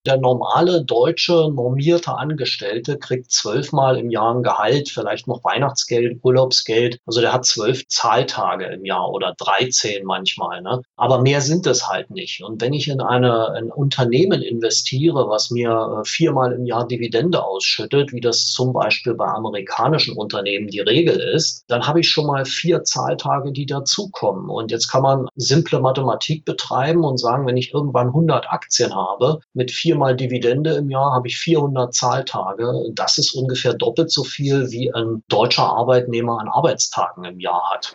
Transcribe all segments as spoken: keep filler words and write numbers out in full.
Der normale deutsche normierte Angestellte kriegt zwölfmal im Jahr ein Gehalt, vielleicht noch Weihnachtsgeld, Urlaubsgeld. Also der hat zwölf Zahltage im Jahr oder dreizehn manchmal, ne? Aber mehr sind es halt nicht. Und wenn ich in eine, ein Unternehmen investiere, was mir äh, viermal im Jahr Dividende ausschüttet, wie das zum Beispiel bei amerikanischen Unternehmen die Regel ist, dann habe ich schon mal vier Zahltage, die dazukommen. Und jetzt kann man simple Mathematik betreiben und sagen, wenn ich irgendwann hundert Aktien habe, mit viermal Dividende im Jahr habe ich vierhundert Zahltage. Das ist ungefähr doppelt so viel, wie ein deutscher Arbeitnehmer an Arbeitstagen im Jahr hat.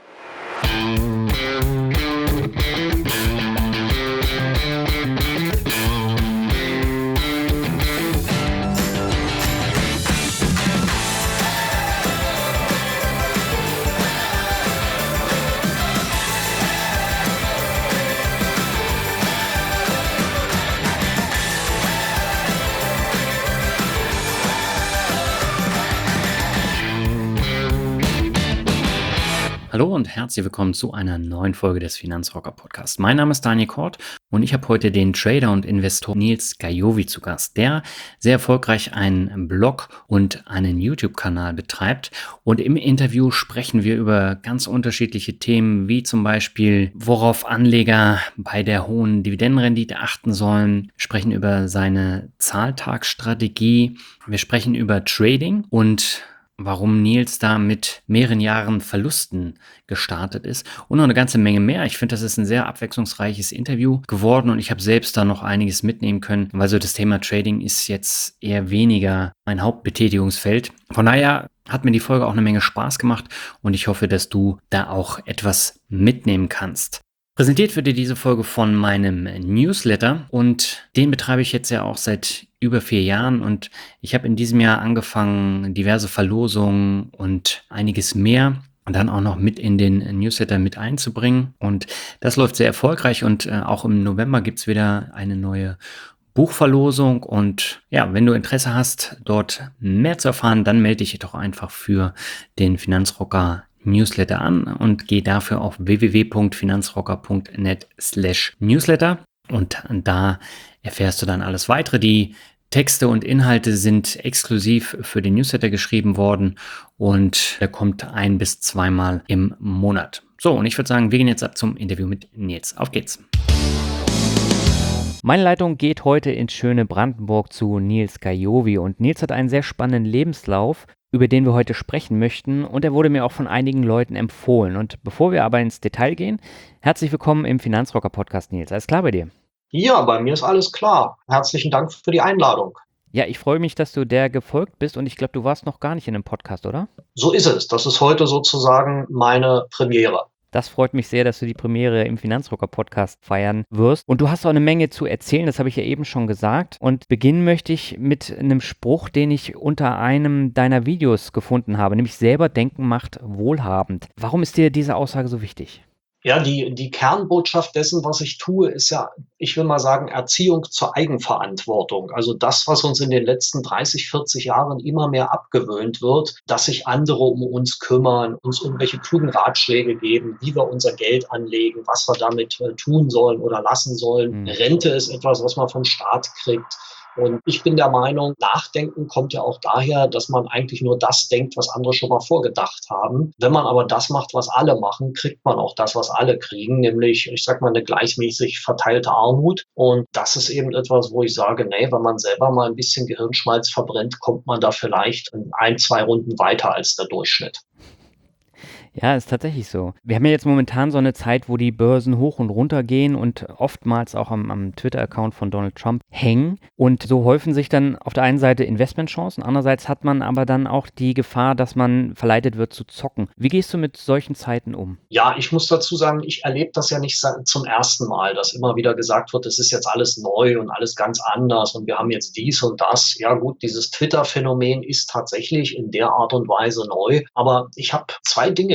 Hallo und herzlich willkommen zu einer neuen Folge des Finanzrocker Podcasts. Mein Name ist Daniel Kort und ich habe heute den Trader und Investor Nils Gajovi zu Gast, der sehr erfolgreich einen Blog und einen YouTube-Kanal betreibt. Und im Interview sprechen wir über ganz unterschiedliche Themen, wie zum Beispiel, worauf Anleger bei der hohen Dividendenrendite achten sollen, sprechen über seine Zahltagsstrategie, wir sprechen über Trading und warum Nils da mit mehreren Jahren Verlusten gestartet ist und noch eine ganze Menge mehr. Ich finde, das ist ein sehr abwechslungsreiches Interview geworden und ich habe selbst da noch einiges mitnehmen können, weil so das Thema Trading ist jetzt eher weniger mein Hauptbetätigungsfeld. Von daher hat mir die Folge auch eine Menge Spaß gemacht und ich hoffe, dass du da auch etwas mitnehmen kannst. Präsentiert wird dir diese Folge von meinem Newsletter und den betreibe ich jetzt ja auch seit über vier Jahren und ich habe in diesem Jahr angefangen, diverse Verlosungen und einiges mehr und dann auch noch mit in den Newsletter mit einzubringen und das läuft sehr erfolgreich und äh, auch im November gibt es wieder eine neue Buchverlosung und ja, wenn du Interesse hast, dort mehr zu erfahren, dann melde dich doch einfach für den Finanzrocker Newsletter an und geh dafür auf w w w punkt finanzrocker punkt net slash newsletter und da erfährst du dann alles weitere. Die Texte und Inhalte sind exklusiv für den Newsletter geschrieben worden und er kommt ein- bis zweimal im Monat. So, und ich würde sagen, wir gehen jetzt ab zum Interview mit Nils. Auf geht's! Meine Leitung geht heute ins schöne Brandenburg zu Nils Gajovi und Nils hat einen sehr spannenden Lebenslauf, über den wir heute sprechen möchten und er wurde mir auch von einigen Leuten empfohlen. Und bevor wir aber ins Detail gehen, herzlich willkommen im Finanzrocker Podcast, Nils. Alles klar bei dir? Ja, bei mir ist alles klar. Herzlichen Dank für die Einladung. Ja, ich freue mich, dass du der gefolgt bist und ich glaube, du warst noch gar nicht in einem Podcast, oder? So ist es. Das ist heute sozusagen meine Premiere. Das freut mich sehr, dass du die Premiere im Finanzrocker-Podcast feiern wirst. Und du hast auch eine Menge zu erzählen, das habe ich ja eben schon gesagt. Und beginnen möchte ich mit einem Spruch, den ich unter einem deiner Videos gefunden habe, nämlich selber denken macht wohlhabend. Warum ist dir diese Aussage so wichtig? Ja, die, die Kernbotschaft dessen, was ich tue, ist ja, ich will mal sagen, Erziehung zur Eigenverantwortung. Also das, was uns in den letzten dreißig, vierzig Jahren immer mehr abgewöhnt wird, dass sich andere um uns kümmern, uns irgendwelche klugen Ratschläge geben, wie wir unser Geld anlegen, was wir damit äh, tun sollen oder lassen sollen. Hm. Rente ist etwas, was man vom Staat kriegt. Und ich bin der Meinung, Nachdenken kommt ja auch daher, dass man eigentlich nur das denkt, was andere schon mal vorgedacht haben. Wenn man aber das macht, was alle machen, kriegt man auch das, was alle kriegen, nämlich, ich sag mal, eine gleichmäßig verteilte Armut. Und das ist eben etwas, wo ich sage, nee, wenn man selber mal ein bisschen Gehirnschmalz verbrennt, kommt man da vielleicht in ein, zwei Runden weiter als der Durchschnitt. Ja, ist tatsächlich so. Wir haben ja jetzt momentan so eine Zeit, wo die Börsen hoch und runter gehen und oftmals auch am, am Twitter-Account von Donald Trump hängen. Und so häufen sich dann auf der einen Seite Investmentchancen, andererseits hat man aber dann auch die Gefahr, dass man verleitet wird zu zocken. Wie gehst du mit solchen Zeiten um? Ja, ich muss dazu sagen, ich erlebe das ja nicht sa- zum ersten Mal, dass immer wieder gesagt wird, es ist jetzt alles neu und alles ganz anders und wir haben jetzt dies und das. Ja gut, dieses Twitter-Phänomen ist tatsächlich in der Art und Weise neu. Aber ich habe zwei Dinge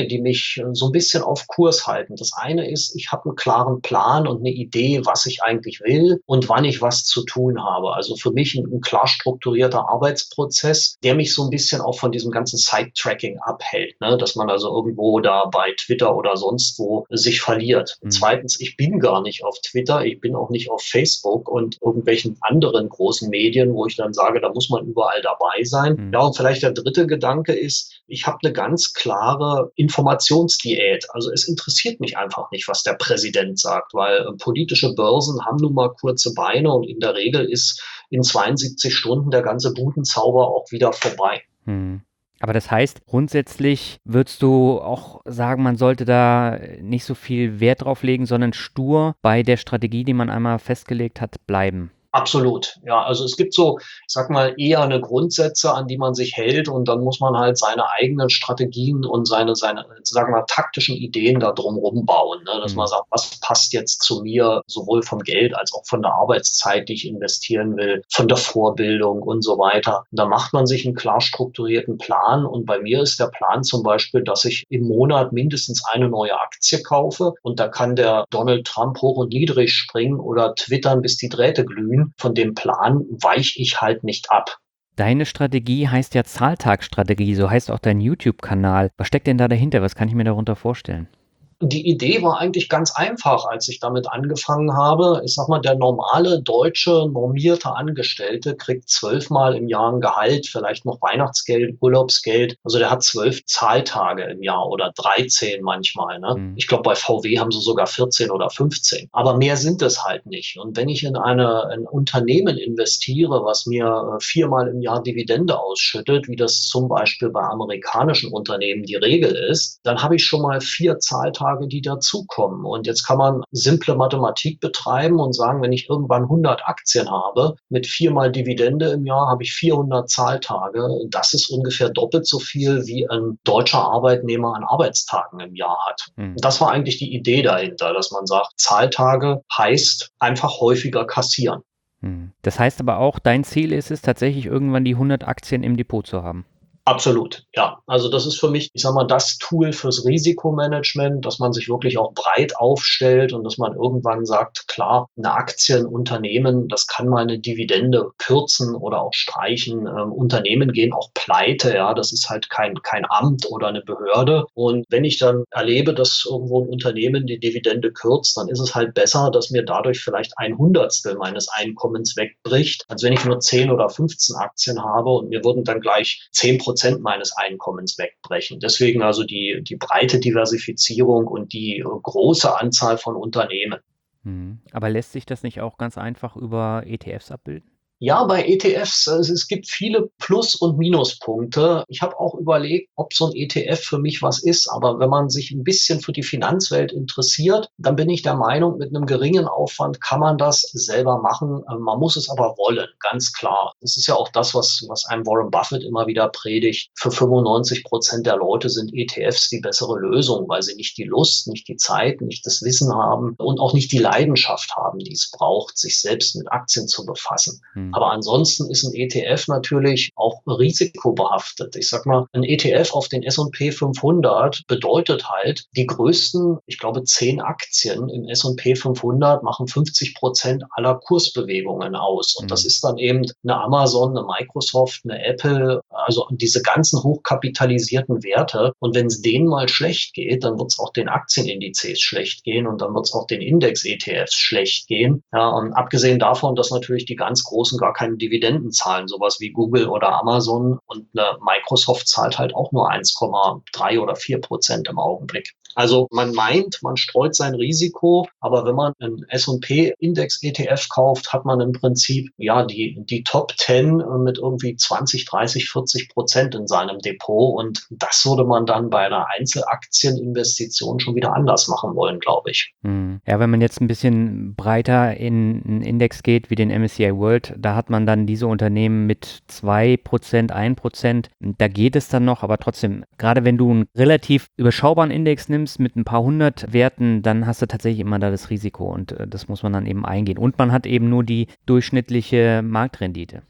die mich äh, so ein bisschen auf Kurs halten. Das eine ist, ich habe einen klaren Plan und eine Idee, was ich eigentlich will und wann ich was zu tun habe. Also für mich ein 'n klar strukturierter Arbeitsprozess, der mich so ein bisschen auch von diesem ganzen Side-Tracking abhält, ne? Dass man also irgendwo da bei Twitter oder sonst wo sich verliert. Mhm. Zweitens, ich bin gar nicht auf Twitter, ich bin auch nicht auf Facebook und irgendwelchen anderen großen Medien, wo ich dann sage, da muss man überall dabei sein. Mhm. Ja, und vielleicht der dritte Gedanke ist, ich habe eine ganz klare Informationsdiät. Also, es interessiert mich einfach nicht, was der Präsident sagt, weil, äh, politische Börsen haben nun mal kurze Beine und in der Regel ist in zweiundsiebzig Stunden der ganze Budenzauber auch wieder vorbei. Mhm. Aber das heißt, grundsätzlich würdest du auch sagen, man sollte da nicht so viel Wert drauf legen, sondern stur bei der Strategie, die man einmal festgelegt hat, bleiben? Absolut, ja. Also, es gibt so, ich sage mal, eher eine Grundsätze, an die man sich hält und dann muss man halt seine eigenen Strategien und seine seine, sagen wir mal, taktischen Ideen da drum bauen, ne? Dass man Mhm. sagt: „Was passt jetzt zu mir, sowohl vom Geld als auch von der Arbeitszeit, die ich investieren will, von der Vorbildung und so weiter.“ Und da macht man sich einen klar strukturierten Plan und bei mir ist der Plan zum Beispiel, dass ich im Monat mindestens eine neue Aktie kaufe und da kann der Donald Trump hoch und niedrig springen oder twittern, bis die Drähte glühen. Von dem Plan weiche ich halt nicht ab. Deine Strategie heißt ja Zahltagsstrategie, so heißt auch dein YouTube-Kanal. Was steckt denn da dahinter? Was kann ich mir darunter vorstellen? Die Idee war eigentlich ganz einfach, als ich damit angefangen habe. Ich sage mal, der normale deutsche normierte Angestellte kriegt zwölfmal im Jahr ein Gehalt, vielleicht noch Weihnachtsgeld, Urlaubsgeld. Also, der hat zwölf Zahltage im Jahr oder dreizehn manchmal, ne? Mhm. Ich glaube, bei V W haben sie sogar vierzehn oder fünfzehn. Aber mehr sind es halt nicht. Und wenn ich in eine ein Unternehmen investiere, was mir, äh, viermal im Jahr Dividende ausschüttet, wie das zum Beispiel bei amerikanischen Unternehmen die Regel ist, dann habe ich schon mal vier Zahltage, die dazukommen. Und jetzt kann man simple Mathematik betreiben und sagen, wenn ich irgendwann hundert Aktien habe, mit viermal Dividende im Jahr habe ich vierhundert Zahltage. Das ist ungefähr doppelt so viel, wie ein deutscher Arbeitnehmer an Arbeitstagen im Jahr hat. Mhm. Das war eigentlich die Idee dahinter, dass man sagt, Zahltage heißt einfach häufiger kassieren. Mhm. Das heißt aber auch, dein Ziel ist es tatsächlich irgendwann die hundert Aktien im Depot zu haben? Absolut, ja. Also, das ist für mich, ich sage mal, das Tool fürs Risikomanagement, dass man sich wirklich auch breit aufstellt und dass man irgendwann sagt: „Klar, 'ne Aktie, 'n Unternehmen, das kann mal 'ne Dividende kürzen oder auch streichen.“ Ähm, Unternehmen gehen auch pleite, ja. Das ist halt kein kein Amt oder 'ne Behörde. Und wenn ich dann erlebe, dass irgendwo 'n Unternehmen die Dividende kürzt, dann ist es halt besser, dass mir dadurch vielleicht ein Hundertstel meines Einkommens wegbricht, als wenn ich nur zehn oder fünfzehn Aktien habe und mir würden dann gleich zehn Prozent meines Einkommens wegbrechen. Deswegen also die, die breite Diversifizierung und die äh, große Anzahl von Unternehmen. Mhm. Aber lässt sich das nicht auch ganz einfach über E T Fs abbilden? Ja, bei E T Fs, also es gibt viele Plus- und Minuspunkte. Ich habe auch überlegt, ob so ein E T F für mich was ist, aber wenn man sich ein bisschen für die Finanzwelt interessiert, dann bin ich der Meinung, mit einem geringen Aufwand kann man das selber machen. Ähm, man muss es aber wollen, ganz klar. Das ist ja auch das, was was einem Warren Buffett immer wieder predigt. Für fünfundneunzig Prozent der Leute sind E T Fs die bessere Lösung, weil sie nicht die Lust, nicht die Zeit, nicht das Wissen haben und auch nicht die Leidenschaft haben, die es braucht, sich selbst mit Aktien zu befassen. Mhm. Aber ansonsten ist ein E T F natürlich auch risikobehaftet. Ich sage mal, ein E T F auf den S und P fünfhundert bedeutet halt, die größten, ich glaube, zehn Aktien im S und P fünfhundert machen fünfzig Prozent aller Kursbewegungen aus. Und das Mhm. ist dann eben eine Amazon, eine Microsoft, eine Apple, also diese ganzen hochkapitalisierten Werte. Und wenn es denen mal schlecht geht, dann wird es auch den Aktienindizes schlecht gehen und dann wird es auch den Index-E T Fs schlecht gehen. Ja, und abgesehen davon, dass natürlich die ganz großen gar keine Dividenden zahlen, sowas wie Google oder Amazon, und eine Microsoft zahlt halt auch nur eins Komma drei oder vier Prozent im Augenblick. Also man meint, man streut sein Risiko, aber wenn man einen S und P-Index-E T F kauft, hat man im Prinzip ja die, die Top zehn mit irgendwie zwanzig, dreißig, vierzig Prozent in seinem Depot und das würde man dann bei einer Einzelaktieninvestition schon wieder anders machen wollen, glaube ich. Mhm. Ja, wenn man jetzt ein bisschen breiter in 'n Index geht wie den M S C I World, da hat man dann diese Unternehmen mit zwei Prozent, ein Prozent. Da geht es dann noch, aber trotzdem, gerade wenn du einen relativ überschaubaren Index nimmst mit ein paar hundert Werten, dann hast du tatsächlich immer da das Risiko und, äh, das muss man dann eben eingehen. Und man hat eben nur die durchschnittliche Marktrendite.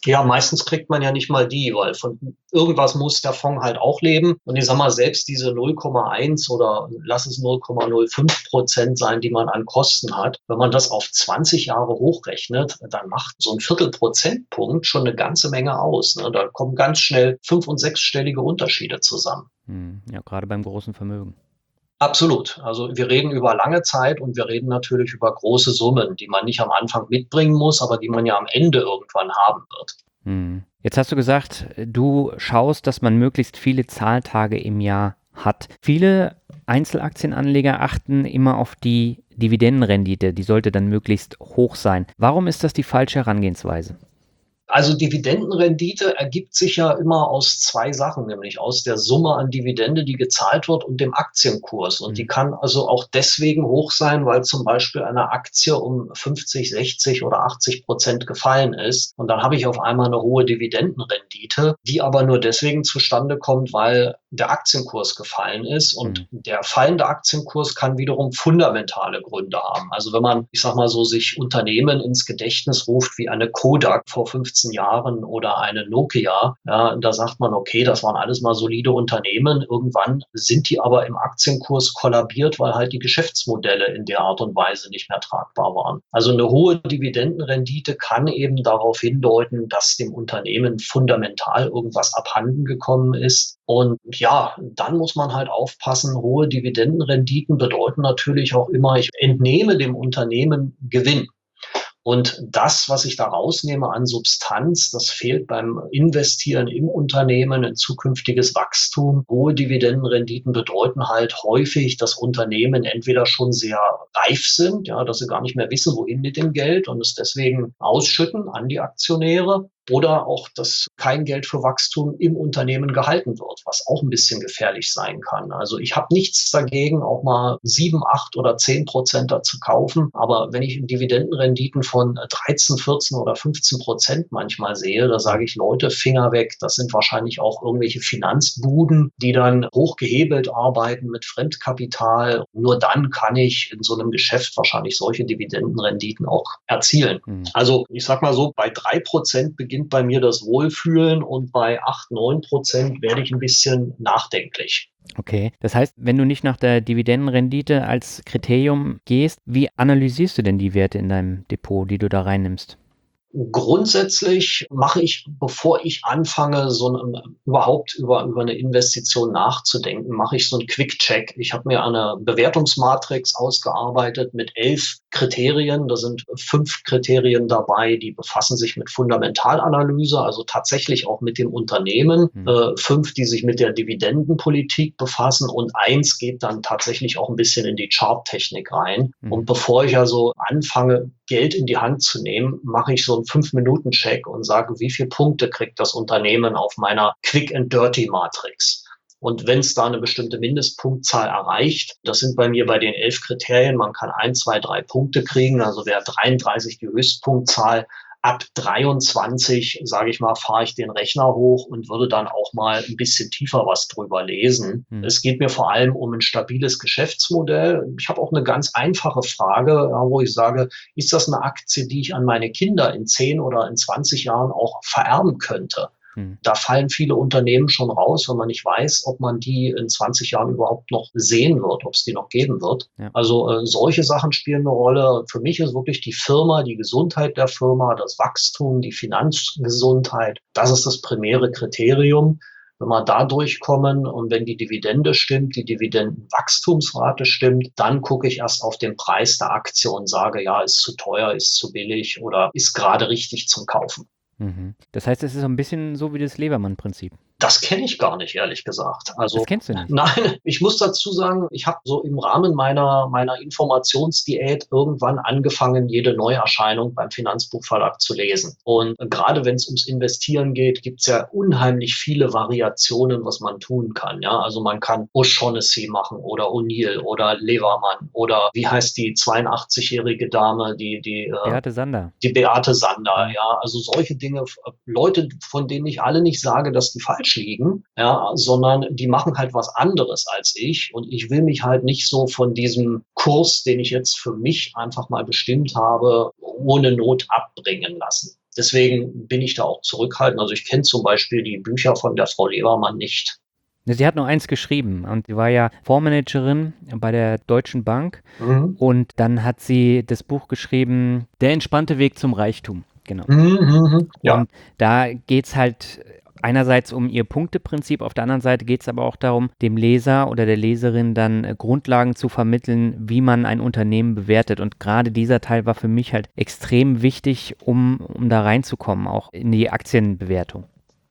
Ja, meistens kriegt man ja nicht mal die, weil von irgendwas muss der Fonds halt auch leben. Und ich sage mal, selbst diese null Komma eins oder lass es null Komma null fünf Prozent sein, die man an Kosten hat, wenn man das auf zwanzig Jahre hochrechnet, dann macht so ein Viertelprozentpunkt schon eine ganze Menge aus. Ne? Da kommen ganz schnell fünf- und sechsstellige Unterschiede zusammen. Hm, ja, gerade beim großen Vermögen. Absolut. Also wir reden über lange Zeit und wir reden natürlich über große Summen, die man nicht am Anfang mitbringen muss, aber die man ja am Ende irgendwann haben wird. Hm. Jetzt hast du gesagt, du schaust, dass man möglichst viele Zahltage im Jahr hat. Viele Einzelaktienanleger achten immer auf die Dividendenrendite, die sollte dann möglichst hoch sein. Warum ist das die falsche Herangehensweise? Also Dividendenrendite ergibt sich ja immer aus zwei Sachen, nämlich aus der Summe an Dividende, die gezahlt wird, und dem Aktienkurs. Und die kann also auch deswegen hoch sein, weil zum Beispiel eine Aktie um fünfzig, sechzig oder achtzig Prozent gefallen ist. Und dann habe ich auf einmal eine hohe Dividendenrendite, die aber nur deswegen zustande kommt, weil der Aktienkurs gefallen ist. Und Mhm. der fallende Aktienkurs kann wiederum fundamentale Gründe haben. Also wenn man, ich sag mal so, sich Unternehmen ins Gedächtnis ruft, wie eine Kodak vor fünfzehn Jahren oder eine Nokia, ja, da sagt man, okay, das waren alles mal solide Unternehmen. Irgendwann sind die aber im Aktienkurs kollabiert, weil halt die Geschäftsmodelle in der Art und Weise nicht mehr tragbar waren. Also eine hohe Dividendenrendite kann eben darauf hindeuten, dass dem Unternehmen fundamental irgendwas abhanden gekommen ist. Und ja, dann muss man halt aufpassen, hohe Dividendenrenditen bedeuten natürlich auch immer, ich entnehme dem Unternehmen Gewinn. Und das, was ich da rausnehme an Substanz, das fehlt beim Investieren im Unternehmen, ein zukünftiges Wachstum. Hohe Dividendenrenditen bedeuten halt häufig, dass Unternehmen entweder schon sehr reif sind, ja, dass sie gar nicht mehr wissen, wohin mit dem Geld und es deswegen ausschütten an die Aktionäre. Oder auch, dass kein Geld für Wachstum im Unternehmen gehalten wird, was auch ein bisschen gefährlich sein kann. Also ich habe nichts dagegen, auch mal sieben, acht oder zehn Prozent da zu kaufen. Aber wenn ich Dividendenrenditen von dreizehn, vierzehn oder fünfzehn Prozent manchmal sehe, da sage ich, Leute, Finger weg. Das sind wahrscheinlich auch irgendwelche Finanzbuden, die dann hochgehebelt arbeiten mit Fremdkapital. Nur dann kann ich in so einem Geschäft wahrscheinlich solche Dividendenrenditen auch erzielen. Mhm. Also ich sag mal so, bei drei Prozent beginnt bei mir das Wohlfühlen und bei acht, neun Prozent werde ich ein bisschen nachdenklich. Okay, das heißt, wenn du nicht nach der Dividendenrendite als Kriterium gehst, wie analysierst du denn die Werte in deinem Depot, die du da reinnimmst? Grundsätzlich mache ich, bevor ich anfange, so ein, überhaupt über, über eine Investition nachzudenken, mache ich so einen Quick-Check. Ich habe mir eine Bewertungsmatrix ausgearbeitet mit elf Kriterien. Da sind fünf Kriterien dabei, die befassen sich mit Fundamentalanalyse, also tatsächlich auch mit dem Unternehmen. Hm. Äh, fünf, die sich mit der Dividendenpolitik befassen, und eins geht dann tatsächlich auch ein bisschen in die Charttechnik rein. Mhm. Und bevor ich also anfange, Geld in die Hand zu nehmen, mache ich so einen fünf-Minuten-Check und sage, wie viele Punkte kriegt das Unternehmen auf meiner Quick-and-Dirty-Matrix. Und wenn es da eine bestimmte Mindestpunktzahl erreicht, das sind bei mir bei den elf Kriterien, man kann ein, zwei, drei Punkte kriegen, also wäre dreiunddreißig die Höchstpunktzahl. Ab dreiundzwanzig, sage ich mal, fahre ich den Rechner hoch und würde dann auch mal ein bisschen tiefer was drüber lesen. Hm. Es geht mir vor allem um ein stabiles Geschäftsmodell. Ich habe auch eine ganz einfache Frage, ja, wo ich sage, ist das eine Aktie, die ich an meine Kinder in zehn oder in zwanzig Jahren auch vererben könnte? Hm. Da fallen viele Unternehmen schon raus, wenn man nicht weiß, ob man die in zwanzig Jahren überhaupt noch sehen wird, ob es die noch geben wird. Ja. Also äh, solche Sachen spielen eine Rolle. Für mich ist wirklich die Firma, die Gesundheit der Firma, das Wachstum, die Finanzgesundheit, das ist das primäre Kriterium. Wenn wir da durchkommen und wenn die Dividende stimmt, die Dividendenwachstumsrate stimmt, dann gucke ich erst auf den Preis der Aktie und sage, ja, ist zu teuer, ist zu billig oder ist gerade richtig zum Kaufen. Mhm. Das heißt, es ist so ein bisschen so wie das Lebermann-Prinzip. Das kenne ich gar nicht, ehrlich gesagt. Also, Das kennst du nicht? nein, ich muss dazu sagen, ich habe so im Rahmen meiner, meiner Informationsdiät irgendwann angefangen, jede Neuerscheinung beim Finanzbuchverlag zu lesen. Und gerade wenn es ums Investieren geht, gibt es ja unheimlich viele Variationen, was man tun kann. Ja, also man kann O'Shaughnessy machen oder O'Neill oder Levermann oder wie heißt die zweiundachtzig-jährige Dame, die, die, äh, Beate Sander. die Beate Sander. Mhm. Ja, also solche Dinge, Leute, von denen ich alle nicht sage, dass die falsch liegen, ja, sondern die machen halt was anderes als ich, und ich will mich halt nicht so von diesem Kurs, den ich jetzt für mich einfach mal bestimmt habe, ohne Not abbringen lassen. Deswegen bin ich da auch zurückhaltend. Also ich kenne zum Beispiel die Bücher von der Frau Levermann nicht. Sie hat nur eins geschrieben und sie war ja Fondsmanagerin bei der Deutschen Bank Mhm. und dann hat sie das Buch geschrieben, Der entspannte Weg zum Reichtum. Genau. Mhm, mhm, ja. Und da geht es halt einerseits um ihr Punkteprinzip, auf der anderen Seite geht es aber auch darum, dem Leser oder der Leserin dann äh, Grundlagen zu vermitteln, wie man ein Unternehmen bewertet. Und gerade dieser Teil war für mich halt extrem wichtig, um, um da reinzukommen, auch in die Aktienbewertung.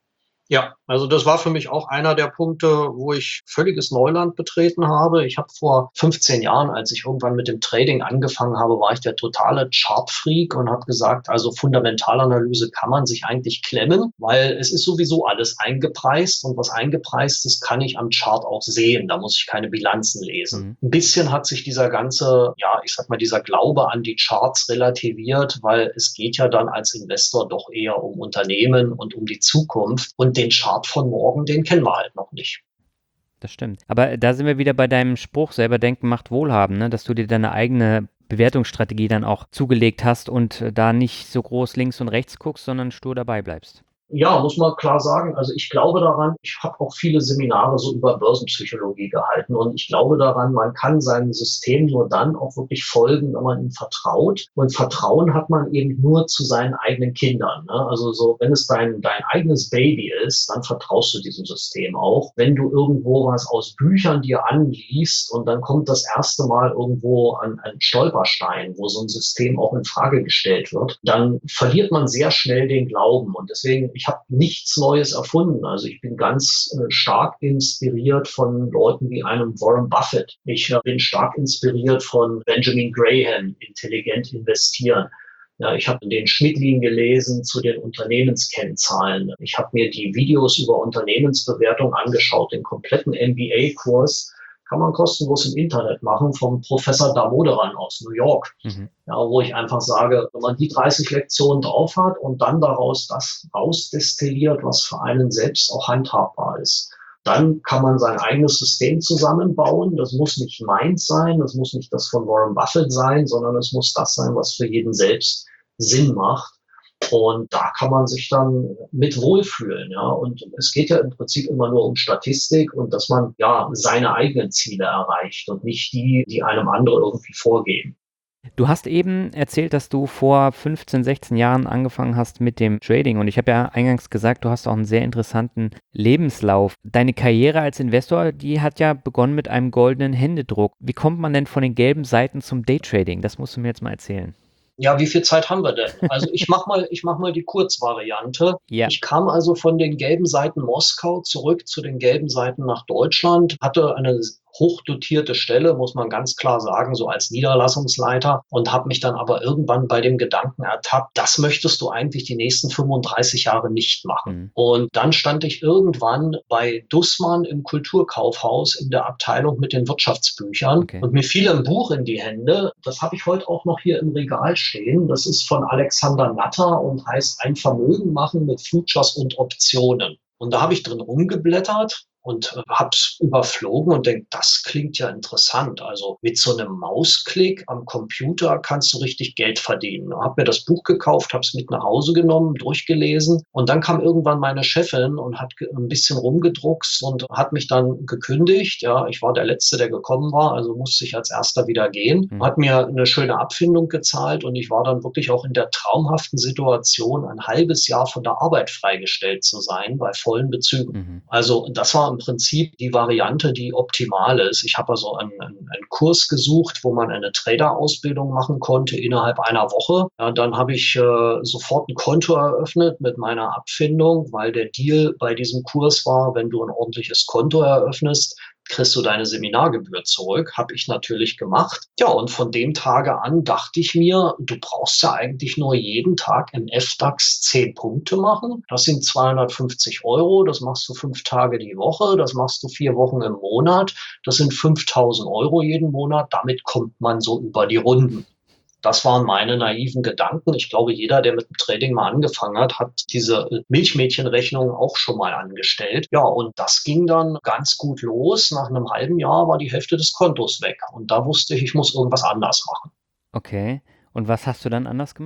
Ja, also das war für mich auch einer der Punkte, wo ich völliges Neuland betreten habe. Ich habe vor fünfzehn Jahren, als ich irgendwann mit dem Trading angefangen habe, war ich der totale Chartfreak und habe gesagt, also Fundamentalanalyse kann man sich eigentlich klemmen, weil es ist sowieso alles eingepreist und was eingepreist ist, kann ich am Chart auch sehen. Da muss ich keine Bilanzen lesen. Mhm. Ein bisschen hat sich dieser ganze, ja, ich sag mal, dieser Glaube an die Charts relativiert, weil es geht ja dann als Investor doch eher um Unternehmen und um die Zukunft und den Chart von morgen, den kennen wir halt noch nicht. Das stimmt. Aber da sind wir wieder bei deinem Spruch, selber denken macht wohlhaben, ne? Dass du dir deine eigene Bewertungsstrategie dann auch zugelegt hast und äh, da nicht so groß links und rechts guckst, sondern stur dabei bleibst. Ja, muss man klar sagen. Also ich glaube daran, ich habe auch viele Seminare so über Börsenpsychologie gehalten und ich glaube daran, man kann seinem System nur dann auch wirklich folgen, wenn man ihm vertraut. Und Vertrauen hat man eben nur zu seinen eigenen Kindern. Ne? Also so, wenn es dein, dein eigenes Baby ist, dann vertraust du diesem System auch. Wenn du irgendwo was aus Büchern dir anliest und dann kommt das erste Mal irgendwo an einen Stolperstein, wo so ein System auch in Frage gestellt wird, dann verliert man sehr schnell den Glauben. Und deswegen, ich habe nichts Neues erfunden. Also ich bin ganz äh, stark inspiriert von Leuten wie einem Warren Buffett. Ich äh, bin stark inspiriert von Benjamin Graham, intelligent investieren. Ja, ich habe den Schmidlin gelesen zu den Unternehmenskennzahlen. Ich habe mir die Videos über Unternehmensbewertung angeschaut, den kompletten M B A-Kurs. Kann man kostenlos im Internet machen, vom Professor Damodaran aus New York. Mhm. Ja, wo ich einfach sage, wenn man die dreißig Lektionen drauf hat und dann daraus das rausdestilliert, was für einen selbst auch handhabbar ist, dann kann man sein eigenes System zusammenbauen. Das muss nicht meins sein, das muss nicht das von Warren Buffett sein, sondern es muss das sein, was für jeden selbst Sinn macht. Und da kann man sich dann mit wohlfühlen, ja. Und es geht ja im Prinzip immer nur um Statistik und dass man ja seine eigenen Ziele erreicht und nicht die, die einem andere irgendwie vorgeben. Du hast eben erzählt, dass du vor fünfzehn, sechzehn Jahren angefangen hast mit dem Trading und ich habe ja eingangs gesagt, du hast auch einen sehr interessanten Lebenslauf. Deine Karriere als Investor, die hat ja begonnen mit einem goldenen Händedruck. Wie kommt man denn von den gelben Seiten zum Daytrading? Das musst du mir jetzt mal erzählen. Ja, wie viel Zeit haben wir denn? Also ich mach mal, ich mach mal die Kurzvariante. Ja. Ich kam also von den gelben Seiten Moskau zurück zu den gelben Seiten nach Deutschland, hatte eine hochdotierte Stelle, muss man ganz klar sagen, so als Niederlassungsleiter und habe mich dann aber irgendwann bei dem Gedanken ertappt, das möchtest du eigentlich die nächsten fünfunddreißig Jahre nicht machen. Mhm. Und dann stand ich irgendwann bei Dussmann im Kulturkaufhaus in der Abteilung mit den Wirtschaftsbüchern okay. und mir fiel ein Buch in die Hände, das habe ich heute auch noch hier im Regal stehen, das ist von Alexander Natter und heißt Ein Vermögen machen mit Futures und Optionen. Und da habe ich drin rumgeblättert und äh, habe es überflogen und denke, das klingt ja interessant. Also mit so einem Mausklick am Computer kannst du richtig Geld verdienen. Habe mir das Buch gekauft, habe es mit nach Hause genommen, durchgelesen und dann kam irgendwann meine Chefin und hat ein bisschen rumgedruckst und hat mich dann gekündigt. Ja, ich war der Letzte, der gekommen war, also musste ich als Erster wieder gehen. Mhm. Hat mir eine schöne Abfindung gezahlt und ich war dann wirklich auch in der traumhaften Situation, ein halbes Jahr von der Arbeit freigestellt zu sein bei vollen Bezügen. Mhm. Also das war im Prinzip die Variante, die optimal ist. Ich habe also einen, einen, einen Kurs gesucht, wo man eine Trader-Ausbildung machen konnte innerhalb einer Woche. Ja, dann habe ich äh, sofort ein Konto eröffnet mit meiner Abfindung, weil der Deal bei diesem Kurs war, wenn du ein ordentliches Konto eröffnest, kriegst du deine Seminargebühr zurück. Habe ich natürlich gemacht. Ja, und von dem Tage an dachte ich mir, du brauchst ja eigentlich nur jeden Tag im F DAX zehn Punkte machen. Das sind zweihundertfünfzig Euro. Das machst du fünf Tage die Woche. Das machst du vier Wochen im Monat. Das sind fünftausend Euro jeden Monat. Damit kommt man so über die Runden. Das waren meine naiven Gedanken. Ich glaube, jeder, der mit dem Trading mal angefangen hat, hat diese Milchmädchenrechnung auch schon mal angestellt. Ja, und das ging dann ganz gut los. Nach einem halben Jahr war die Hälfte des Kontos weg. Und da wusste ich, ich muss irgendwas anders machen. Okay. Und was hast du dann anders gemacht?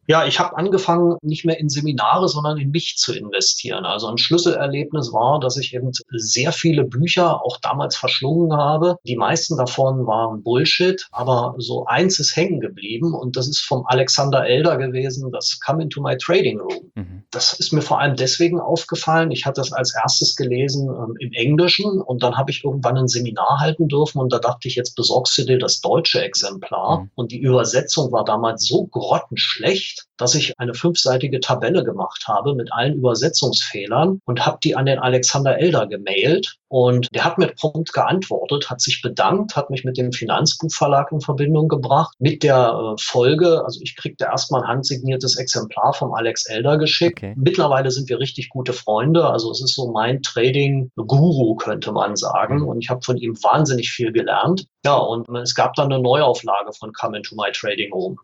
Ja, ich habe angefangen, nicht mehr in Seminare, sondern in mich zu investieren. Also ein Schlüsselerlebnis war, dass ich eben sehr viele Bücher auch damals verschlungen habe. Die meisten davon waren Bullshit, aber so eins ist hängen geblieben und das ist vom Alexander Elder gewesen, das Come into my Trading Room. Mhm. Das ist mir vor allem deswegen aufgefallen. Ich hatte das als erstes gelesen ähm, im Englischen und dann habe ich irgendwann ein Seminar halten dürfen und da dachte ich, jetzt besorgst du dir das deutsche Exemplar. Mhm. Und die Übersetzung war damals so grottenschlecht, dass ich eine fünfseitige Tabelle gemacht habe mit allen Übersetzungsfehlern und habe die an den Alexander Elder gemailt. Und der hat mir prompt geantwortet, hat sich bedankt, hat mich mit dem Finanzbuchverlag in Verbindung gebracht, mit der äh, Folge, also ich kriegte erstmal ein handsigniertes Exemplar vom Alex Elder geschickt. Okay. Mittlerweile sind wir richtig gute Freunde, also es ist so mein Trading-Guru, könnte man sagen. Mhm. Und ich habe von ihm wahnsinnig viel gelernt. Ja, und es gab dann eine Neuauflage von Come into my Trading Room.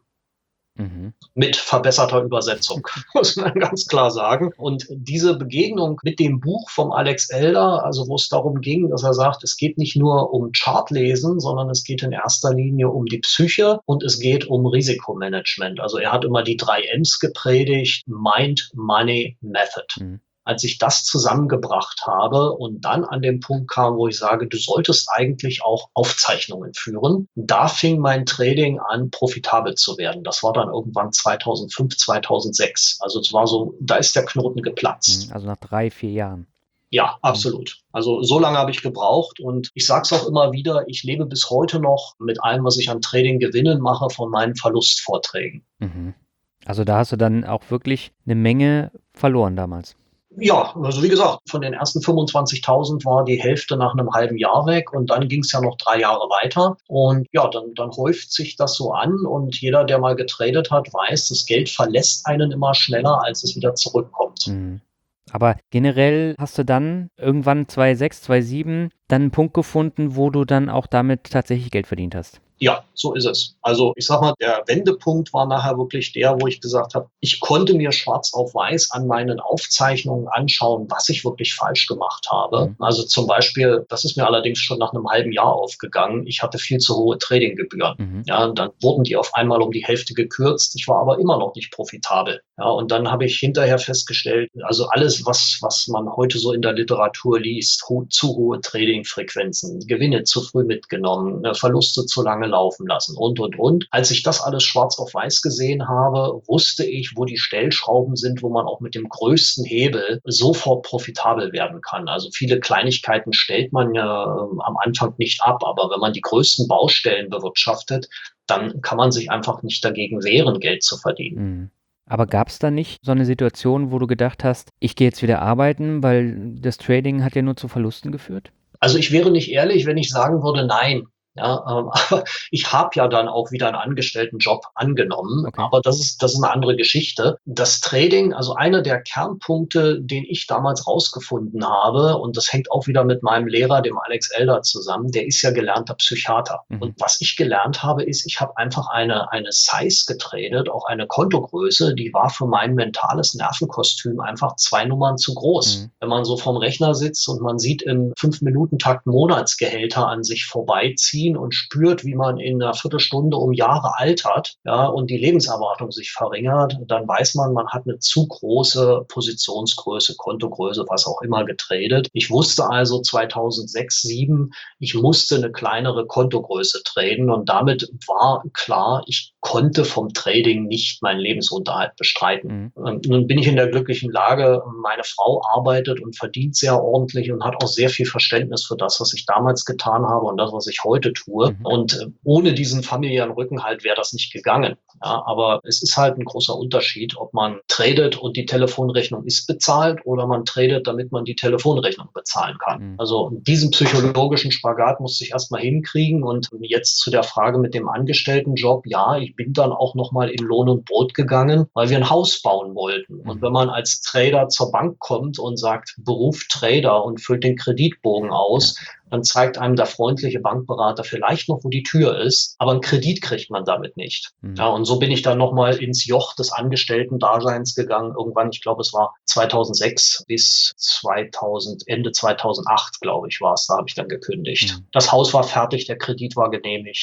Mhm. Mit verbesserter Übersetzung, muss man ganz klar sagen. Und diese Begegnung mit dem Buch vom Alex Elder, also wo es darum ging, dass er sagt, es geht nicht nur um Chartlesen, sondern es geht in erster Linie um die Psyche und es geht um Risikomanagement. Also er hat immer die drei M's gepredigt: Mind, Money, Method. Mhm. Als ich das zusammengebracht habe und dann an den Punkt kam, wo ich sage, du solltest eigentlich auch Aufzeichnungen führen, da fing mein Trading an, profitabel zu werden. Das war dann irgendwann zweitausendfünf, zweitausendsechs. Also es war so, da ist der Knoten geplatzt. Also nach drei, vier Jahren. Ja, absolut. Also so lange habe ich gebraucht und ich sage es auch immer wieder, ich lebe bis heute noch mit allem, was ich an Trading-Gewinnen mache, von meinen Verlustvorträgen. Mhm. Also da hast du dann auch wirklich eine Menge verloren damals. Ja, also wie gesagt, von den ersten fünfundzwanzigtausend war die Hälfte nach einem halben Jahr weg und dann ging es ja noch drei Jahre weiter. Und ja, dann, dann häuft sich das so an und jeder, der mal getradet hat, weiß, das Geld verlässt einen immer schneller, als es wieder zurückkommt. Mhm. Aber generell hast du dann irgendwann zweitausendsechs, zweitausendsieben dann einen Punkt gefunden, wo du dann auch damit tatsächlich Geld verdient hast. Ja, so ist es. Also ich sag mal, der Wendepunkt war nachher wirklich der, wo ich gesagt habe, ich konnte mir schwarz auf weiß an meinen Aufzeichnungen anschauen, was ich wirklich falsch gemacht habe. Mhm. Also zum Beispiel, das ist mir allerdings schon nach einem halben Jahr aufgegangen, ich hatte viel zu hohe Tradinggebühren. Mhm. Ja, und dann wurden die auf einmal um die Hälfte gekürzt. Ich war aber immer noch nicht profitabel. Ja, und dann habe ich hinterher festgestellt, also alles, was, was man heute so in der Literatur liest, ho- zu hohe Tradingfrequenzen, Gewinne zu früh mitgenommen, Verluste zu lange laufen lassen und, und, und. Als ich das alles schwarz auf weiß gesehen habe, wusste ich, wo die Stellschrauben sind, wo man auch mit dem größten Hebel sofort profitabel werden kann. Also viele Kleinigkeiten stellt man ja äh, am Anfang nicht ab, aber wenn man die größten Baustellen bewirtschaftet, dann kann man sich einfach nicht dagegen wehren, Geld zu verdienen. Mhm. Aber gab es da nicht so eine Situation, wo du gedacht hast, ich gehe jetzt wieder arbeiten, weil das Trading hat ja nur zu Verlusten geführt? Also ich wäre nicht ehrlich, wenn ich sagen würde, nein. Ja, ähm, aber ich habe ja dann auch wieder einen Angestelltenjob angenommen, Okay. aber das ist, das ist eine andere Geschichte. Das Trading, also einer der Kernpunkte, den ich damals rausgefunden habe, und das hängt auch wieder mit meinem Lehrer, dem Alex Elder, zusammen, der ist ja gelernter Psychiater. Mhm. Und was ich gelernt habe, ist, ich habe einfach eine, eine Size getradet, auch eine Kontogröße, die war für mein mentales Nervenkostüm einfach zwei Nummern zu groß. Mhm. Wenn man so vorm Rechner sitzt und man sieht im fünf-Minuten-Takt Monatsgehälter an sich vorbeiziehen und spürt, wie man in einer Viertelstunde um Jahre altert, ja, und die Lebenserwartung sich verringert, dann weiß man, man hat eine zu große Positionsgröße, Kontogröße, was auch immer getradet. Ich wusste also zweitausendsechs, zweitausendsieben, ich musste eine kleinere Kontogröße traden und damit war klar, ich konnte vom Trading nicht meinen Lebensunterhalt bestreiten. Mhm. Und nun bin ich in der glücklichen Lage, meine Frau arbeitet und verdient sehr ordentlich und hat auch sehr viel Verständnis für das, was ich damals getan habe und das, was ich heute tue. Mhm. Und äh, ohne diesen familiären Rückenhalt wäre das nicht gegangen. Ja, aber es ist halt ein großer Unterschied, ob man tradet und die Telefonrechnung ist bezahlt oder man tradet, damit man die Telefonrechnung bezahlen kann. Mhm. Also diesen psychologischen Spagat musste ich erstmal hinkriegen. Und jetzt zu der Frage mit dem Angestelltenjob. Ja, ich bin dann auch nochmal in Lohn und Brot gegangen, weil wir ein Haus bauen wollten. Und Mhm. wenn man als Trader zur Bank kommt und sagt, Beruf Trader und füllt den Kreditbogen aus, dann zeigt einem der freundliche Bankberater vielleicht noch, wo die Tür ist, aber einen Kredit kriegt man damit nicht. Mhm. Ja, und so bin ich dann nochmal ins Joch des Angestellten-Daseins gegangen. Irgendwann, ich glaube, es war zweitausendsechs bis zweitausend, Ende zweitausendacht, glaube ich, war es, da habe ich dann gekündigt. Mhm. Das Haus war fertig, der Kredit war genehmigt. Und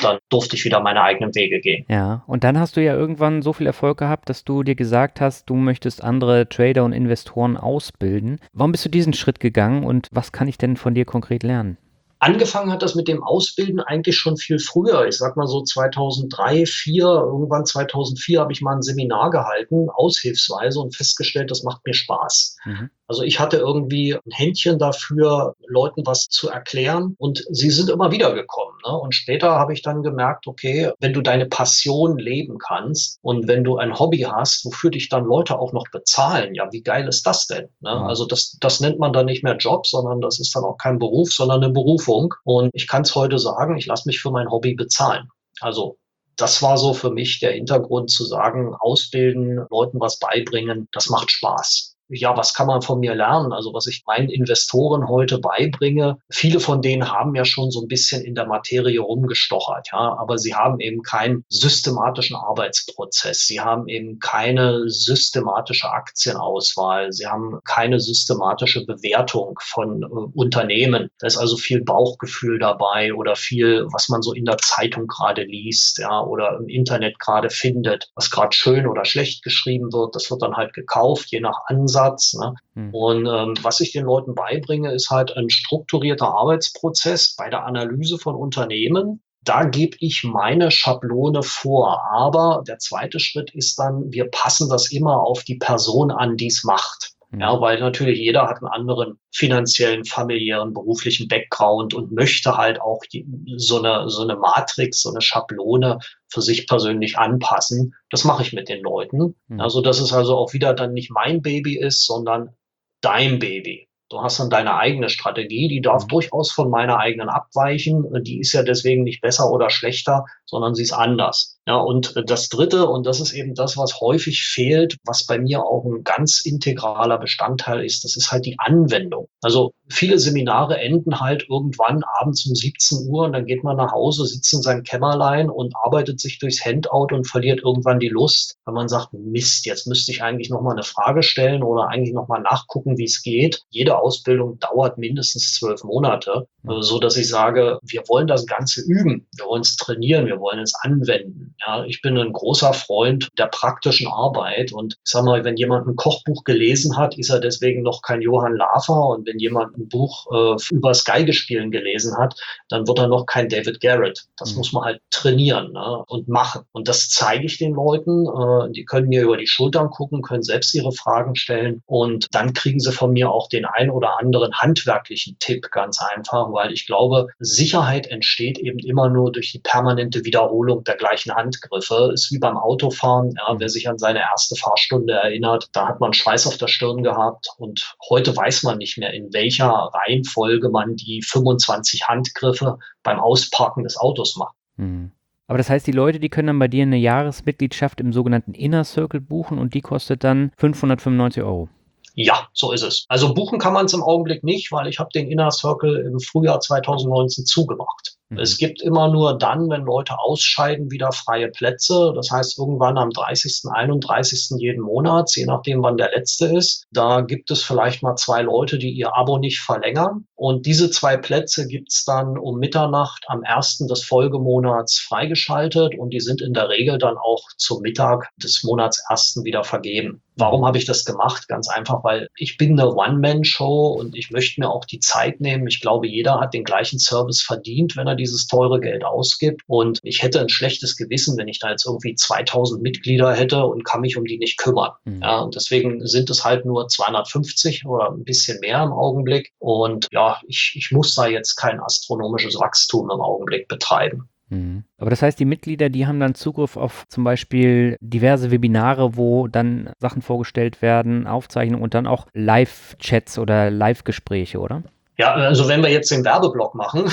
dann durfte ich wieder meine eigenen Wege gehen. Ja, und dann hast du ja irgendwann so viel Erfolg gehabt, dass du dir gesagt hast, du möchtest andere Trader und Investoren ausbilden. Warum bist du diesen Schritt gegangen und was kann ich denn von dir konkret lernen? Angefangen hat das mit dem Ausbilden eigentlich schon viel früher. Ich sag mal so zweitausenddrei, vier, irgendwann zweitausendvier habe ich mal ein Seminar gehalten, aushilfsweise, und festgestellt, das macht mir Spaß. Mhm. Also ich hatte irgendwie ein Händchen dafür, Leuten was zu erklären, und sie sind immer wieder gekommen, ne? Und später habe ich dann gemerkt, okay, wenn du deine Passion leben kannst und wenn du ein Hobby hast, wofür dich dann Leute auch noch bezahlen, ja, wie geil ist das denn, ne? Mhm. Also das das nennt man dann nicht mehr Job, sondern das ist dann auch kein Beruf, sondern eine Berufung. Und ich kann es heute sagen, ich lasse mich für mein Hobby bezahlen. Also, das war so für mich der Hintergrund zu sagen, ausbilden, Leuten was beibringen, das macht Spaß. Ja, was kann man von mir lernen? Also, was ich meinen Investoren heute beibringe, viele von denen haben ja schon so ein bisschen in der Materie rumgestochert, ja, aber sie haben eben keinen systematischen Arbeitsprozess. Sie haben eben keine systematische Aktienauswahl. Sie haben keine systematische Bewertung von äh, Unternehmen. Da ist also viel Bauchgefühl dabei oder viel, was man so in der Zeitung gerade liest, ja, oder im Internet gerade findet, was gerade schön oder schlecht geschrieben wird. Das wird dann halt gekauft, je nach Ansatz. Ne? Mhm. Und ähm, was ich den Leuten beibringe, ist halt ein strukturierter Arbeitsprozess bei der Analyse von Unternehmen. Da gebe ich meine Schablone vor. Aber der zweite Schritt ist dann, wir passen das immer auf die Person an, die es macht. Ja, Mhm. weil natürlich jeder hat einen anderen finanziellen, familiären, beruflichen Background und möchte halt auch die, so eine, so eine Matrix, so eine Schablone für sich persönlich anpassen. Das mache ich mit den Leuten. Mhm. Also, dass es also auch wieder dann nicht mein Baby ist, sondern dein Baby. Du hast dann deine eigene Strategie, die darf Mhm. durchaus von meiner eigenen abweichen. Die ist ja deswegen nicht besser oder schlechter, sondern sie ist anders. Ja, und das Dritte, und das ist eben das, was häufig fehlt, was bei mir auch ein ganz integraler Bestandteil ist, das ist halt die Anwendung. Also viele Seminare enden halt irgendwann abends um siebzehn Uhr und dann geht man nach Hause, sitzt in seinem Kämmerlein und arbeitet sich durchs Handout und verliert irgendwann die Lust, wenn man sagt, Mist, jetzt müsste ich eigentlich noch mal eine Frage stellen oder eigentlich noch mal nachgucken, wie es geht. Jede Ausbildung dauert mindestens zwölf Monate, Mhm. so dass ich sage, wir wollen das Ganze üben, wir wollen es trainieren, wir wollen es anwenden. Ja, ich bin ein großer Freund der praktischen Arbeit, und ich sag mal, wenn jemand ein Kochbuch gelesen hat, ist er deswegen noch kein Johann Lafer, und wenn jemand ein Buch äh, übers Geigespielen gelesen hat, dann wird er noch kein David Garrett. Das Mhm. muss man halt trainieren, ne, und machen. Und das zeige ich den Leuten. Äh, die können mir über die Schultern gucken, können selbst ihre Fragen stellen, und dann kriegen sie von mir auch den ein oder anderen handwerklichen Tipp, ganz einfach, weil ich glaube, Sicherheit entsteht eben immer nur durch die permanente Wiederholung der gleichen Handgriffe. Ist wie beim Autofahren. Ja, wer Mhm. sich an seine erste Fahrstunde erinnert, da hat man Schweiß auf der Stirn gehabt, und heute weiß man nicht mehr, in welcher Reihenfolge man die fünfundzwanzig Handgriffe beim Ausparken des Autos macht. Mhm. Aber das heißt, die Leute, die können dann bei dir eine Jahresmitgliedschaft im sogenannten Inner Circle buchen und die kostet dann fünfhundertfünfundneunzig Euro. Ja, so ist es. Also buchen kann man es im Augenblick nicht, weil ich habe den Inner Circle im Frühjahr zweitausendneunzehn zugemacht. Mhm. Es gibt immer nur dann, wenn Leute ausscheiden, wieder freie Plätze. Das heißt, irgendwann am dreißigsten, einunddreißigsten jeden Monats, je nachdem, wann der letzte ist. Da gibt es vielleicht mal zwei Leute, die ihr Abo nicht verlängern. Und diese zwei Plätze gibt's dann um Mitternacht am ersten des Folgemonats freigeschaltet. Und die sind in der Regel dann auch zum Mittag des Monats ersten wieder vergeben. Mhm. Warum habe ich das gemacht? Ganz einfach, weil ich bin eine One-Man-Show und ich möchte mir auch die Zeit nehmen. Ich glaube, jeder hat den gleichen Service verdient, wenn er dieses teure Geld ausgibt. Und ich hätte ein schlechtes Gewissen, wenn ich da jetzt irgendwie zweitausend Mitglieder hätte und kann mich um die nicht kümmern. Mhm. Ja, und deswegen sind es halt nur zweihundertfünfzig oder ein bisschen mehr im Augenblick. Und ja, ich, ich muss da jetzt kein astronomisches Wachstum im Augenblick betreiben. Mhm. Aber das heißt, die Mitglieder, die haben dann Zugriff auf zum Beispiel diverse Webinare, wo dann Sachen vorgestellt werden, Aufzeichnungen und dann auch Live-Chats oder Live-Gespräche, oder? Ja, also wenn wir jetzt den Werbeblock machen,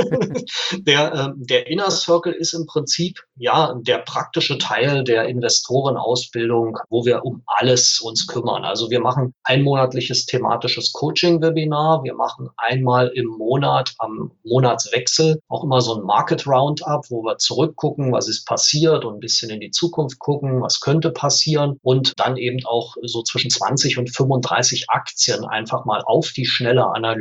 der, äh, der Inner Circle ist im Prinzip ja der praktische Teil der Investorenausbildung, wo wir um alles uns kümmern. Also wir machen ein monatliches thematisches Coaching-Webinar. Wir machen einmal im Monat am Monatswechsel auch immer so ein Market Roundup, wo wir zurückgucken, was ist passiert, und ein bisschen in die Zukunft gucken, was könnte passieren, und dann eben auch so zwischen zwanzig und fünfunddreißig Aktien einfach mal auf die Schnelle analysieren,